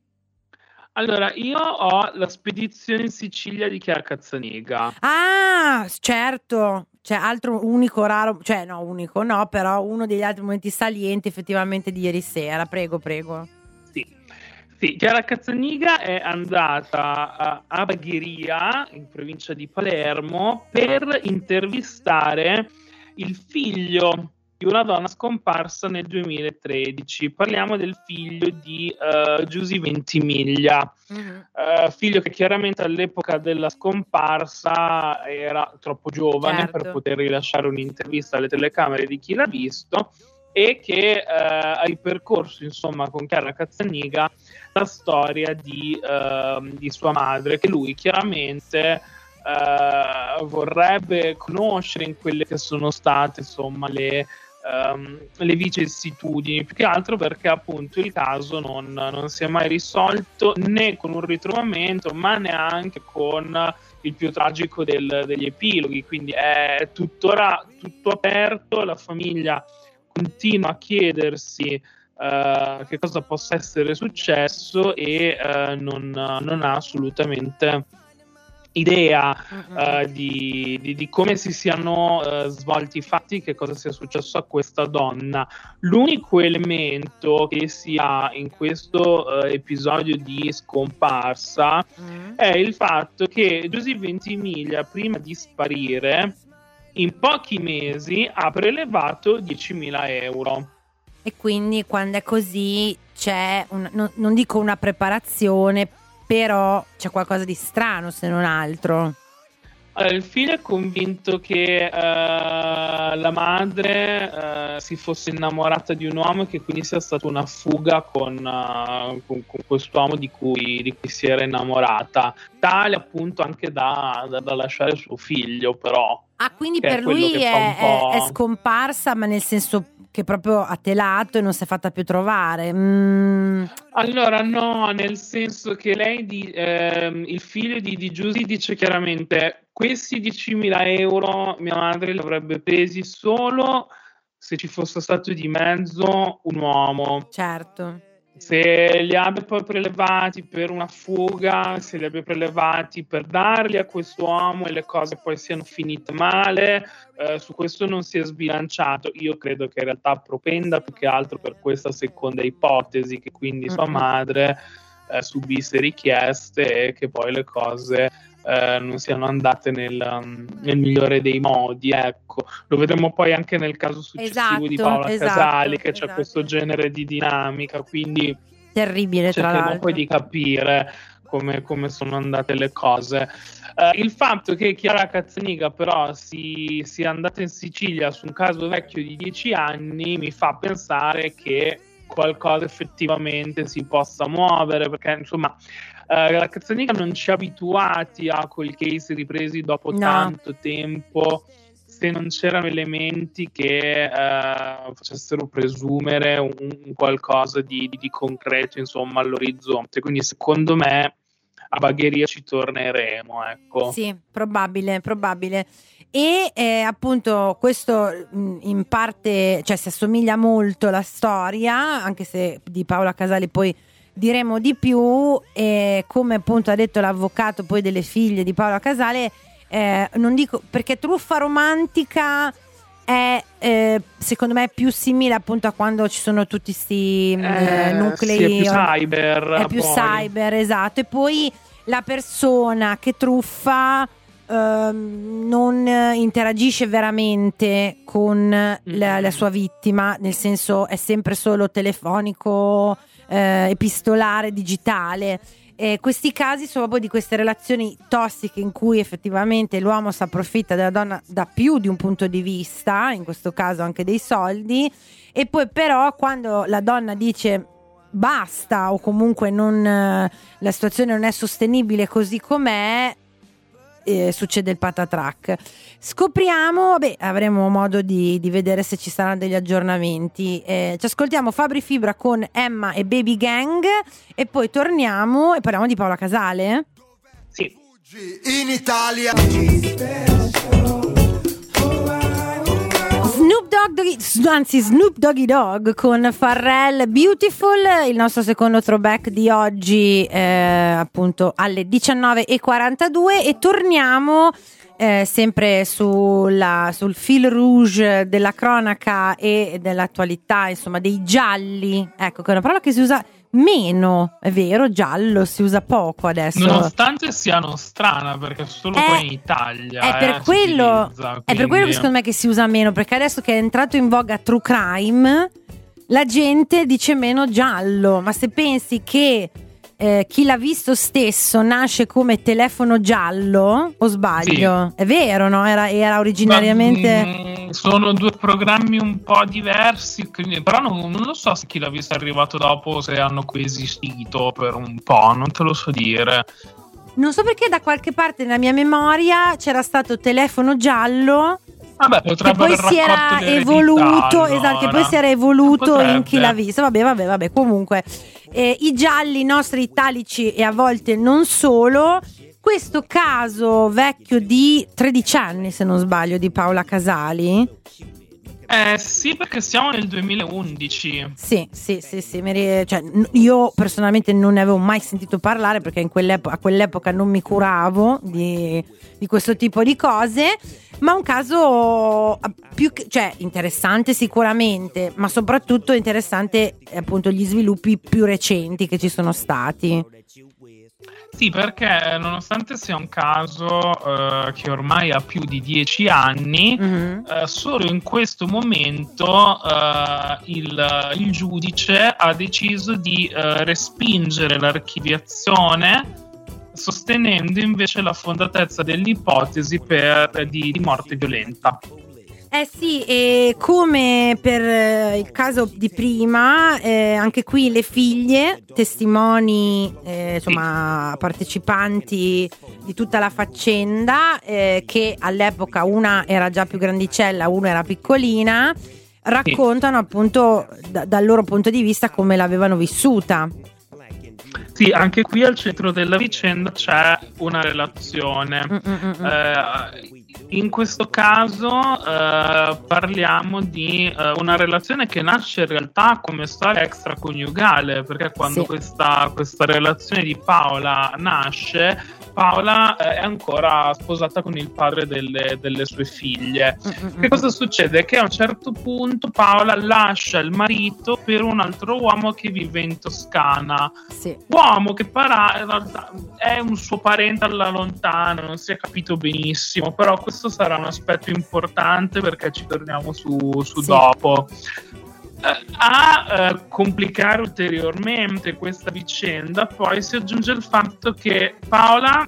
Allora, io ho la spedizione in Sicilia di Chiara Cazzaniga. Ah, certo, cioè altro unico raro, cioè no, unico no, però uno degli altri momenti salienti effettivamente di ieri sera. Prego, prego. Sì, sì, Chiara Cazzaniga è andata a, a Bagheria, in provincia di Palermo, per intervistare il figlio di una donna scomparsa nel duemilatredici. Parliamo del figlio di uh, Giusy Ventimiglia, mm-hmm. uh, figlio che chiaramente all'epoca della scomparsa era troppo giovane, certo, per poter rilasciare un'intervista alle telecamere di Chi l'ha visto, e che uh, ha ripercorso insomma con Chiara Cazzaniga la storia di, uh, di sua madre, che lui chiaramente uh, vorrebbe conoscere in quelle che sono state insomma le Um, le vicissitudini, più che altro perché appunto il caso non, non si è mai risolto né con un ritrovamento, ma neanche con il più tragico del, degli epiloghi, quindi è tuttora tutto aperto. La famiglia continua a chiedersi uh, che cosa possa essere successo e uh, non, non ha assolutamente idea uh, di, di, di come si siano uh, svolti i fatti, che cosa sia successo a questa donna. L'unico elemento che si ha in questo uh, episodio di scomparsa mm. è il fatto che Giusy Ventimiglia, prima di sparire, in pochi mesi ha prelevato diecimila euro. E quindi quando è così c'è, un, non, non dico una preparazione, però c'è qualcosa di strano, se non altro. Allora, il figlio è convinto che uh, la madre uh, si fosse innamorata di un uomo e che quindi sia stata una fuga con, uh, con, con quest'uomo di cui, di cui si era innamorata, tale appunto anche da, da, da lasciare suo figlio, però. Ah, quindi per lui è, è, è scomparsa, ma nel senso che proprio ha telato e non si è fatta più trovare. Mm. Allora no, nel senso che lei, di, ehm, il figlio di, di Giusy dice chiaramente: questi diecimila euro mia madre li avrebbe presi solo se ci fosse stato di mezzo un uomo. Certo. Se li abbia poi prelevati per una fuga, se li abbia prelevati per darli a quest'uomo e le cose poi siano finite male, eh, su questo non si è sbilanciato. Io credo che in realtà propenda più che altro per questa seconda ipotesi, che quindi sua madre eh, subisse richieste e che poi le cose eh, non siano andate nel, um, nel migliore dei modi, ecco. Lo vedremo poi anche nel caso successivo esatto, di Paola esatto, Casali, che esatto. c'è questo genere di dinamica, quindi terribile, tra cerchiamo l'altro. poi di capire come, come sono andate le cose. Uh, il fatto che Chiara Cazzaniga però si sia andata in Sicilia su un caso vecchio di dieci anni mi fa pensare che qualcosa effettivamente si possa muovere, perché insomma uh, la Cazzaniga non ci ha abituati a quel case ripresi dopo No. tanto tempo se non c'erano elementi che uh, facessero presumere un, un qualcosa di, di, di concreto insomma all'orizzonte, quindi secondo me a Bagheria ci torneremo, ecco. Sì, probabile, probabile. E eh, appunto questo mh, in parte, cioè si assomiglia molto la storia, anche se di Paola Casali poi diremo di più, e come appunto ha detto l'avvocato poi delle figlie di Paola Casali, eh, non dico perché truffa romantica è eh, secondo me più simile appunto a quando ci sono tutti sti eh, nuclei, sì, è più cyber, è più poi. cyber, esatto, e poi la persona che truffa ehm, non interagisce veramente con la, la sua vittima, nel senso è sempre solo telefonico, eh, epistolare, digitale. E questi casi sono proprio di queste relazioni tossiche in cui effettivamente l'uomo si approfitta della donna da più di un punto di vista, in questo caso anche dei soldi, e poi però quando la donna dice basta o comunque non, la situazione non è sostenibile così com'è, eh, succede il patatrack. Scopriamo, beh, avremo modo di, di vedere se ci saranno degli aggiornamenti. Eh, ci ascoltiamo Fabri Fibra con Emma e Baby Gang e poi torniamo e parliamo di Paola Casale. Sì. In Italia Snoop Dogg, anzi Snoop Doggy Dogg con Pharrell Beautiful, il nostro secondo throwback di oggi, eh, appunto alle diciannove e quarantadue, e torniamo eh, sempre sulla, sul fil rouge della cronaca e dell'attualità, insomma dei gialli, ecco, che è una parola che si usa meno, è vero, giallo si usa poco adesso, nonostante sia nostrana, perché solo è, qua in Italia è per eh, quello utilizza, è per quello che secondo me che si usa meno, perché adesso che è entrato in voga True Crime la gente dice meno giallo, ma se pensi che eh, Chi l'ha visto stesso nasce come Telefono giallo, o sbaglio? Sì. È vero, no? Era, era originariamente ma, sono due programmi un po' diversi, quindi, però non, non lo so se Chi l'ha visto è arrivato dopo, se hanno coesistito per un po', non te lo so dire. Non so perché da qualche parte nella mia memoria c'era stato Telefono giallo. Vabbè, che poi si era evoluto, allora. esatto, che poi si era evoluto Potrebbe. in Chi l'ha visto. Vabbè, vabbè, vabbè. Comunque, eh, i gialli nostri italici e a volte non solo. Questo caso vecchio di tredici anni, se non sbaglio, di Paola Casali. Eh sì, perché siamo nel duemilaundici. Sì, sì, sì, sì. Mi ri- cioè, io personalmente non ne avevo mai sentito parlare perché in quell'epoca, a quell'epoca non mi curavo di, di questo tipo di cose. Ma un caso più che, cioè, interessante sicuramente, ma soprattutto interessante appunto gli sviluppi più recenti che ci sono stati. Sì, perché nonostante sia un caso eh, che ormai ha più di dieci anni, mm-hmm. eh, solo in questo momento eh, il, il giudice ha deciso di eh, respingere l'archiviazione, sostenendo invece la fondatezza dell'ipotesi per, di, di morte violenta. Eh sì, e come per eh, il caso di prima, eh, anche qui le figlie, testimoni, eh, insomma, partecipanti di tutta la faccenda, eh, che all'epoca una era già più grandicella, una era piccolina, raccontano sì. appunto da, dal loro punto di vista come l'avevano vissuta. Sì, anche qui al centro della vicenda c'è una relazione. Eh, in questo caso eh, parliamo di eh, una relazione che nasce in realtà come storia extraconiugale, perché quando Sì. questa, questa relazione di Paola nasce, Paola eh, è ancora sposata con il padre delle, delle sue figlie. Che cosa succede? Che a un certo punto Paola lascia il marito per un altro uomo che vive in Toscana. Sì. Uomo che para- in realtà è un suo parente alla lontana, non si è capito benissimo, però questo sarà un aspetto importante perché ci torniamo su, su Sì. dopo. Eh, a eh, complicare ulteriormente questa vicenda poi si aggiunge il fatto che Paola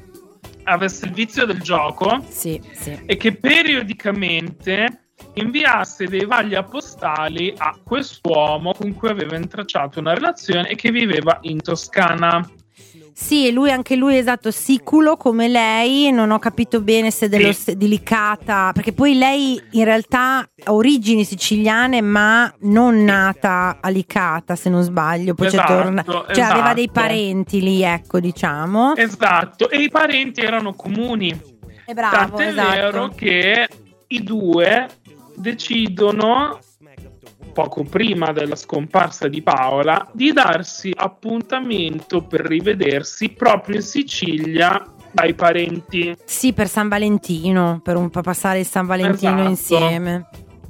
avesse il vizio del gioco Sì, sì. e che periodicamente inviasse dei vaglia postali a quest'uomo con cui aveva intracciato una relazione e che viveva in Toscana. Sì, lui, anche lui, esatto, siculo come lei, non ho capito bene se dello Sì. di Licata, perché poi lei in realtà ha origini siciliane ma non nata a Licata, se non sbaglio, poi Esatto, c'è torna- cioè esatto. aveva dei parenti lì, ecco, diciamo. Esatto, e i parenti erano comuni. È bravo, Tant'è esatto. vero che i due decidono, poco prima della scomparsa di Paola, di darsi appuntamento per rivedersi proprio in Sicilia dai parenti. Sì, per San Valentino, per un po' passare il San Valentino Esatto. insieme.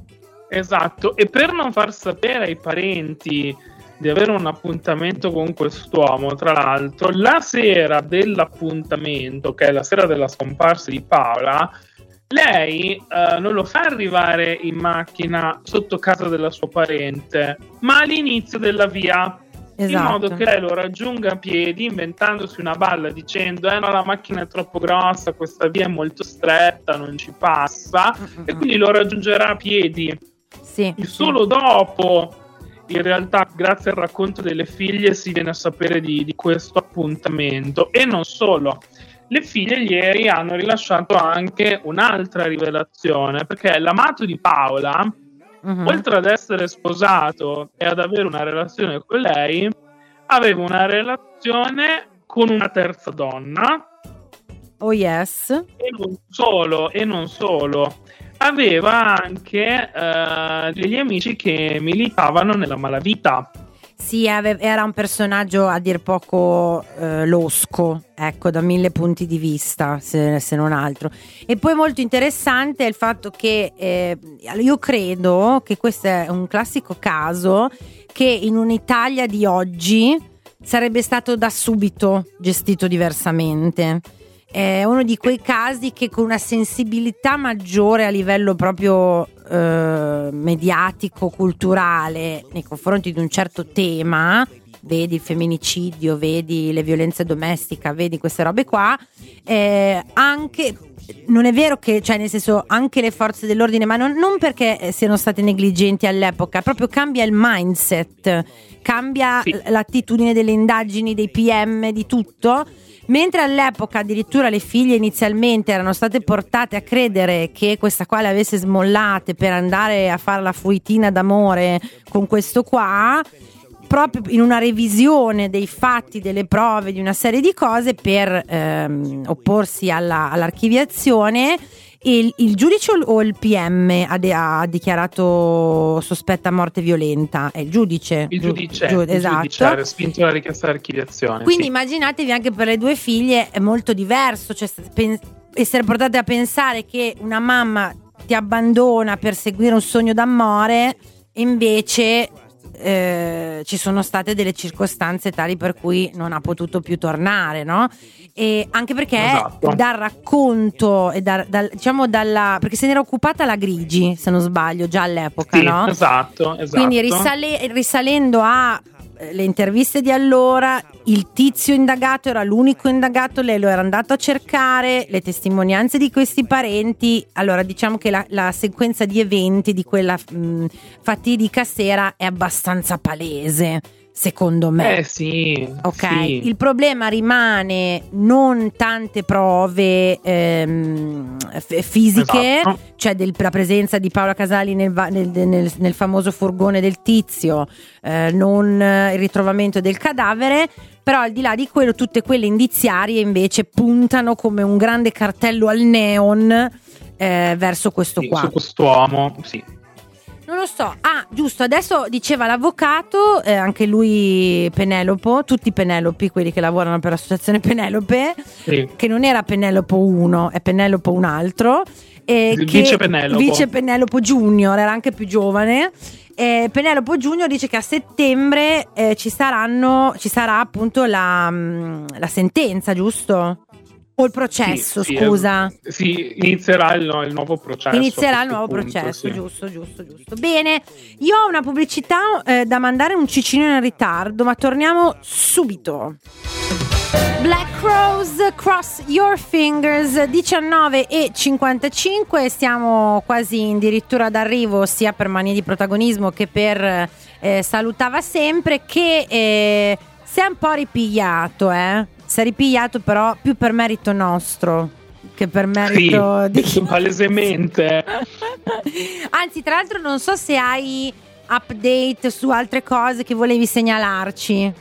Esatto, e per non far sapere ai parenti di avere un appuntamento con quest'uomo, tra l'altro, la sera dell'appuntamento, che è la sera della scomparsa di Paola, lei eh, non lo fa arrivare in macchina sotto casa della sua parente, ma all'inizio della via, Esatto. in modo che lei lo raggiunga a piedi, inventandosi una balla dicendo eh no, la macchina è troppo grossa, questa via è molto stretta, non ci passa, Mm-mm. e quindi lo raggiungerà a piedi. Sì, E solo dopo, in realtà, grazie al racconto delle figlie, si viene a sapere di, di questo appuntamento. E non solo, le figlie ieri hanno rilasciato anche un'altra rivelazione, perché l'amato di Paola, Mhm. oltre ad essere sposato e ad avere una relazione con lei, aveva una relazione con una terza donna. Oh yes. E non solo, e non solo, aveva anche eh, degli amici che militavano nella malavita. Sì, ave- era un personaggio a dir poco eh, losco, ecco, da mille punti di vista, se, se non altro. E poi molto interessante è il fatto che eh, io credo che questo è un classico caso che in un'Italia di oggi sarebbe stato da subito gestito diversamente. È uno di quei casi che con una sensibilità maggiore a livello proprio eh, mediatico, culturale, nei confronti di un certo tema, vedi il femminicidio, vedi le violenze domestiche, vedi queste robe qua, eh, anche, non è vero che, cioè nel senso, anche le forze dell'ordine, ma non, non perché siano state negligenti all'epoca, proprio cambia il mindset, cambia Sì. l'attitudine delle indagini, dei P M, di tutto. Mentre all'epoca addirittura le figlie inizialmente erano state portate a credere che questa qua le avesse smollate per andare a fare la fuitina d'amore con questo qua, proprio in una revisione dei fatti, delle prove, di una serie di cose per ehm, opporsi alla, all'archiviazione, il, il giudice o il P M ha, de- ha dichiarato sospetta morte violenta? È il giudice. Il giudice, Giu- il esatto. giudice ha respinto la richiesta di archiviazione. Quindi sì. immaginatevi, anche per le due figlie è molto diverso, cioè pen- essere portate a pensare che una mamma ti abbandona per seguire un sogno d'amore e invece eh, ci sono state delle circostanze tali per cui non ha potuto più tornare, no? E anche perché Esatto. dal racconto e da, dal, diciamo dalla, perché se n'era occupata la Grigi, se non sbaglio, già all'epoca, Sì, no? esatto, esatto. Quindi risale- risalendo a eh, le interviste di allora, il tizio indagato era l'unico indagato, lei lo era andato a cercare, le testimonianze di questi parenti. Allora diciamo che la, la sequenza di eventi di quella mh, fatidica sera è abbastanza palese, secondo me. Eh sì, Ok, sì. il problema rimane non tante prove ehm, f- fisiche, Esatto. cioè del- la presenza di Paola Casali nel, va- nel- nel- nel famoso furgone del tizio, eh, non eh, il ritrovamento del cadavere, però al di là di quello tutte quelle indiziarie invece puntano come un grande cartello al neon eh, verso questo sì, qua. su quest'uomo, sì. Non lo so. Ah, giusto, adesso diceva l'avvocato, eh, anche lui Penelope, tutti Penelopi, quelli che lavorano per l'associazione Penelope, Sì. che non era Penelope uno, è Penelope un altro. Eh, Il che, vice Penelope. Vice Penelope Junior, era anche più giovane. Eh, Penelope Junior dice che a settembre eh, ci saranno, ci sarà appunto la, mh, la sentenza, giusto? O il processo, Sì, sì, scusa. eh, sì, inizierà il, il nuovo processo. Inizierà il a questo nuovo punto, processo, sì. giusto, giusto, giusto. Bene, io ho una pubblicità eh, da mandare un cicino in ritardo, ma torniamo subito. Black Rose, Cross Your Fingers, diciannove e cinquantacinque, siamo quasi addirittura d'arrivo sia per Manie di Protagonismo che per eh, Salutava Sempre, che eh, si è un po' ripigliato, eh? Si è ripigliato però più per merito nostro che per merito sì, di chi... palesemente. Anzi, tra l'altro non so se hai update su altre cose che volevi segnalarci.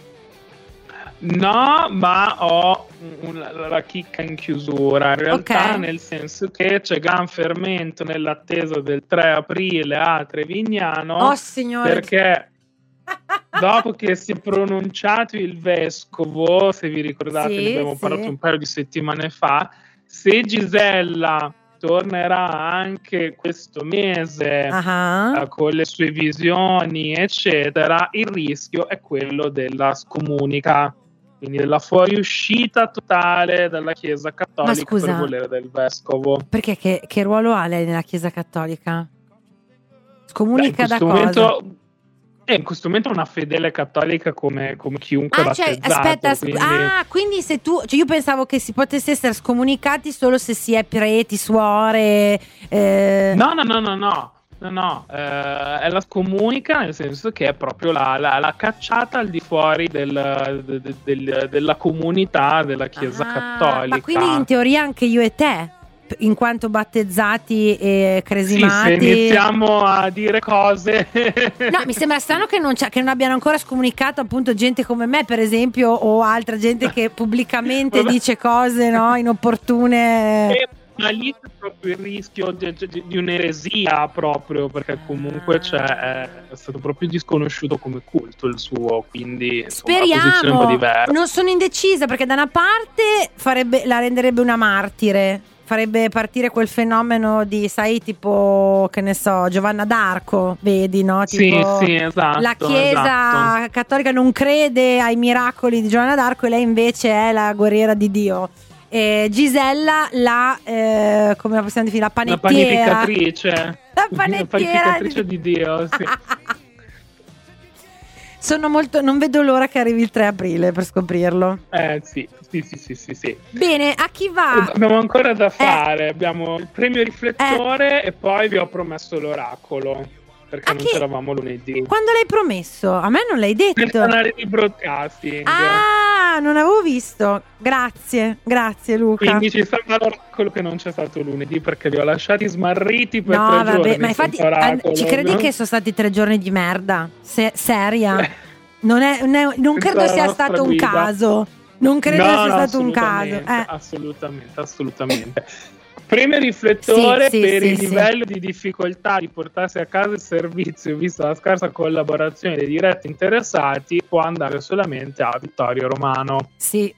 No, ma ho una, la chicca in chiusura, in realtà, Ok. nel senso che c'è gran fermento nell'attesa del tre aprile a Trevignano, Oh signore, perché dopo che si è pronunciato il vescovo, se vi ricordate, Sì, ne abbiamo sì. parlato un paio di settimane fa, se Gisella tornerà anche questo mese Ah. eh, con le sue visioni, eccetera, il rischio è quello della scomunica, quindi della fuoriuscita totale dalla Chiesa Cattolica scusa, per volere del vescovo. Perché che, che ruolo ha lei nella Chiesa Cattolica? Beh, in Scomunica da questo cosa? momento eh, in questo momento è una fedele cattolica come, come chiunque Ah, cioè, battezzato, aspetta, quindi... ah, quindi se tu, cioè io pensavo che si potesse essere scomunicati solo se si è preti, suore. Eh... No, no, no, no, no, no, no. Eh, è la scomunica, nel senso che è proprio la, la, la cacciata al di fuori del, del- del- della comunità della Chiesa Ah, Cattolica. ma quindi in teoria anche io e te, in quanto battezzati e Sì, cresimati. se iniziamo a dire cose... No, mi sembra strano che non, c'è- che non abbiano ancora scomunicato appunto gente come me, per esempio, o altra gente che pubblicamente Vabbè. dice cose, no, inopportune. Eh, Ma lì c'è proprio il rischio di, di- di un'eresia, proprio perché comunque c'è, è stato proprio disconosciuto come culto il suo, quindi insomma, la posizione è un po' Speriamo. diversa. Non sono indecisa perché da una parte farebbe, la renderebbe una martire, farebbe partire quel fenomeno di, sai, tipo, che ne so, Giovanna d'Arco, vedi, no? Sì, Tipo, sì, esatto. la Chiesa esatto. cattolica non crede ai miracoli di Giovanna d'Arco e lei invece è la guerriera di Dio. E Gisella la, eh, come la possiamo definire, la La panettiera. panificatrice. La panettiera panificatrice di Dio, sì. Sono molto, non vedo l'ora che arrivi il tre aprile per scoprirlo. Eh sì, sì, sì, sì, sì, sì. Bene, a chi va? Abbiamo ancora da fare, abbiamo il premio riflettore Eh. e poi vi ho promesso l'oracolo, perché A non chi- c'eravamo lunedì. Quando l'hai promesso? A me non l'hai Nel detto. canale di broadcasting. Ah, non avevo visto. Grazie, grazie Luca. Quindi ci sarà l'oracolo che non c'è stato lunedì perché li ho lasciati smarriti per No, tre vabbè, giorni ma infatti senza oracolo, ah, ci credi no? che sono stati tre giorni di merda? Se- seria? Non, è, non, è- non Questa credo è la sia nostra stato un guida. caso. Non credo No, sia no, stato un caso. assolutamente, Eh. assolutamente, assolutamente. Premio riflettore Sì, sì, per sì, il sì. livello di difficoltà di portarsi a casa il servizio, visto la scarsa collaborazione dei diretti interessati, può andare solamente a Vittorio Romano. Sì.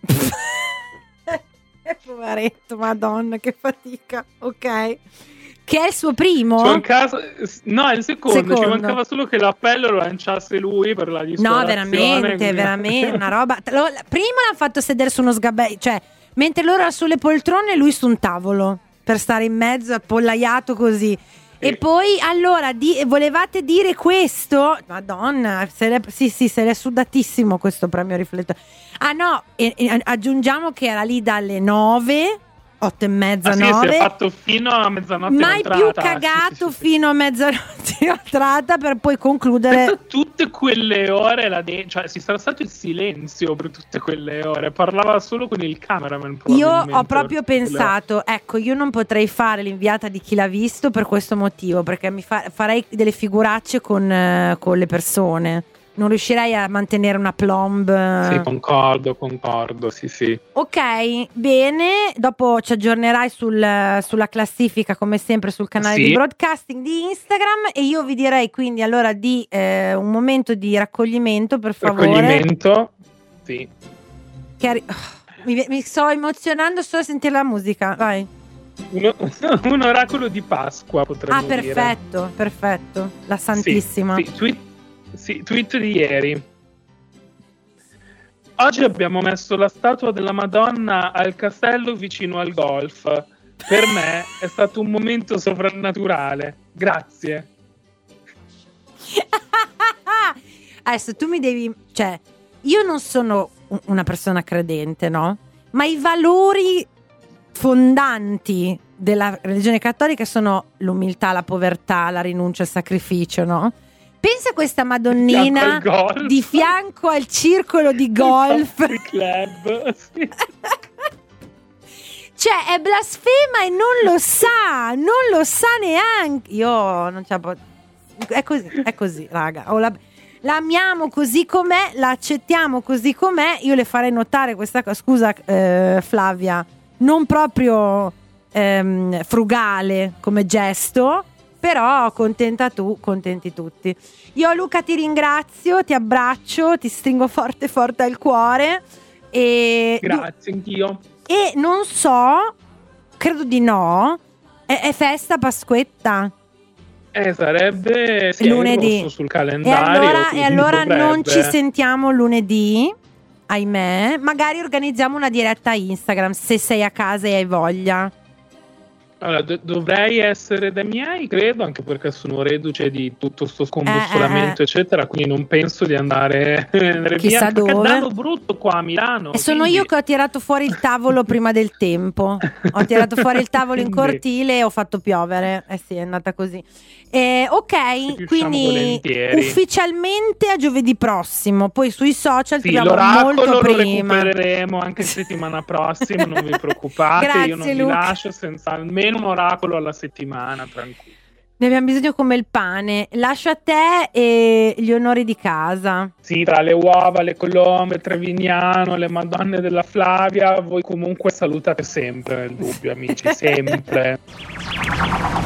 Poveretto, madonna, che fatica. Ok. Che è il suo primo? Cioè, in caso, no, è il secondo, Secondo. ci mancava solo che l'appello lo lanciasse lui per la No, ristorazione. veramente, quindi- veramente una roba. Lo- prima l'hanno fatto sedere su uno sgabello, cioè mentre loro erano sulle poltrone, lui su un tavolo per stare in mezzo, appollaiato così. E Sì. poi allora di- volevate dire questo? Madonna, se l'è- sì, sì, se l'è sudatissimo questo premio riflettore. Ah no, e- e aggiungiamo che era lì dalle nove, otto e mezza, Ah, sì, si nove. è fatto fino a mezzanotte Mai inoltrata. più Sì, cagato sì, sì, sì. fino a mezzanotte inoltrata per poi concludere. Per tutte quelle ore là de- cioè si sarà stato il silenzio per tutte quelle ore, parlava solo con il cameraman Io probabilmente ho proprio per quelle- pensato, ecco, io non potrei fare l'inviata di Chi l'ha visto per questo motivo, perché mi fa- farei delle figuracce con, eh, con le persone. non riuscirei a mantenere una plomb. Sì, concordo, concordo, sì, sì. Ok, bene, dopo ci aggiornerai sul, sulla classifica come sempre sul canale Sì. di broadcasting di Instagram e io vi direi quindi allora di eh, un momento di raccoglimento, per favore. Raccoglimento, sì. Che arri- oh, mi, mi sto emozionando solo a sentire la musica, vai. Uno, un oracolo di Pasqua, potremmo Ah, dire. perfetto, perfetto, la Santissima. Sì, sì, tweet, sì, tweet di ieri. Oggi abbiamo messo la statua della Madonna al castello vicino al golf. Per me è stato un momento sovrannaturale. Grazie. Adesso tu mi devi, cioè, io non sono u- una persona credente, no? Ma i valori fondanti della religione cattolica sono l'umiltà, la povertà, la rinuncia al sacrificio, no? Pensa a questa Madonnina Di fianco al golf. di fianco al circolo di golf. Il club, sì. Cioè, è blasfema e non lo sa, non lo sa neanche. Io non ce la posso. È così, è così, raga. O la... la amiamo così com'è, la accettiamo così com'è. Io le farei notare questa cosa. Scusa, eh, Flavia, non proprio ehm, frugale come gesto, però contenta tu, contenti tutti. Io, Luca, ti ringrazio, ti abbraccio, ti stringo forte forte al cuore e Grazie, anch'io. e non so, credo di no, è, è festa Pasquetta. Eh, sarebbe sì, Lunedì. è rosso sul E calendario. allora, e quindi allora dovrebbe. non ci sentiamo lunedì, ahimè. Magari organizziamo una diretta Instagram se sei a casa e hai voglia. Allora, do- dovrei essere dai miei, credo, anche perché sono reduce di tutto sto scombussolamento, Eh, eh. eccetera, quindi non penso di andare, andare Chissà via. Perché dove. è danno brutto qua a Milano. E sono quindi- io che ho tirato fuori il tavolo prima del tempo. Ho tirato fuori il tavolo in Quindi- cortile e ho fatto piovere. Eh sì, è andata così. Eh, ok, riusciamo quindi volentieri. ufficialmente a giovedì prossimo. Poi sui social Sì, troviamo l'oracolo molto lo prima. recupereremo anche settimana prossima, non vi preoccupate, Grazie, io non vi Luca. lascio senza almeno un oracolo alla settimana, tranquillo. Ne abbiamo bisogno come il pane. Lascio a te e gli onori di casa. Sì, tra le uova, le colombe, Trevignano, le Madonne della Flavia, voi comunque salutate sempre nel dubbio, amici, sempre.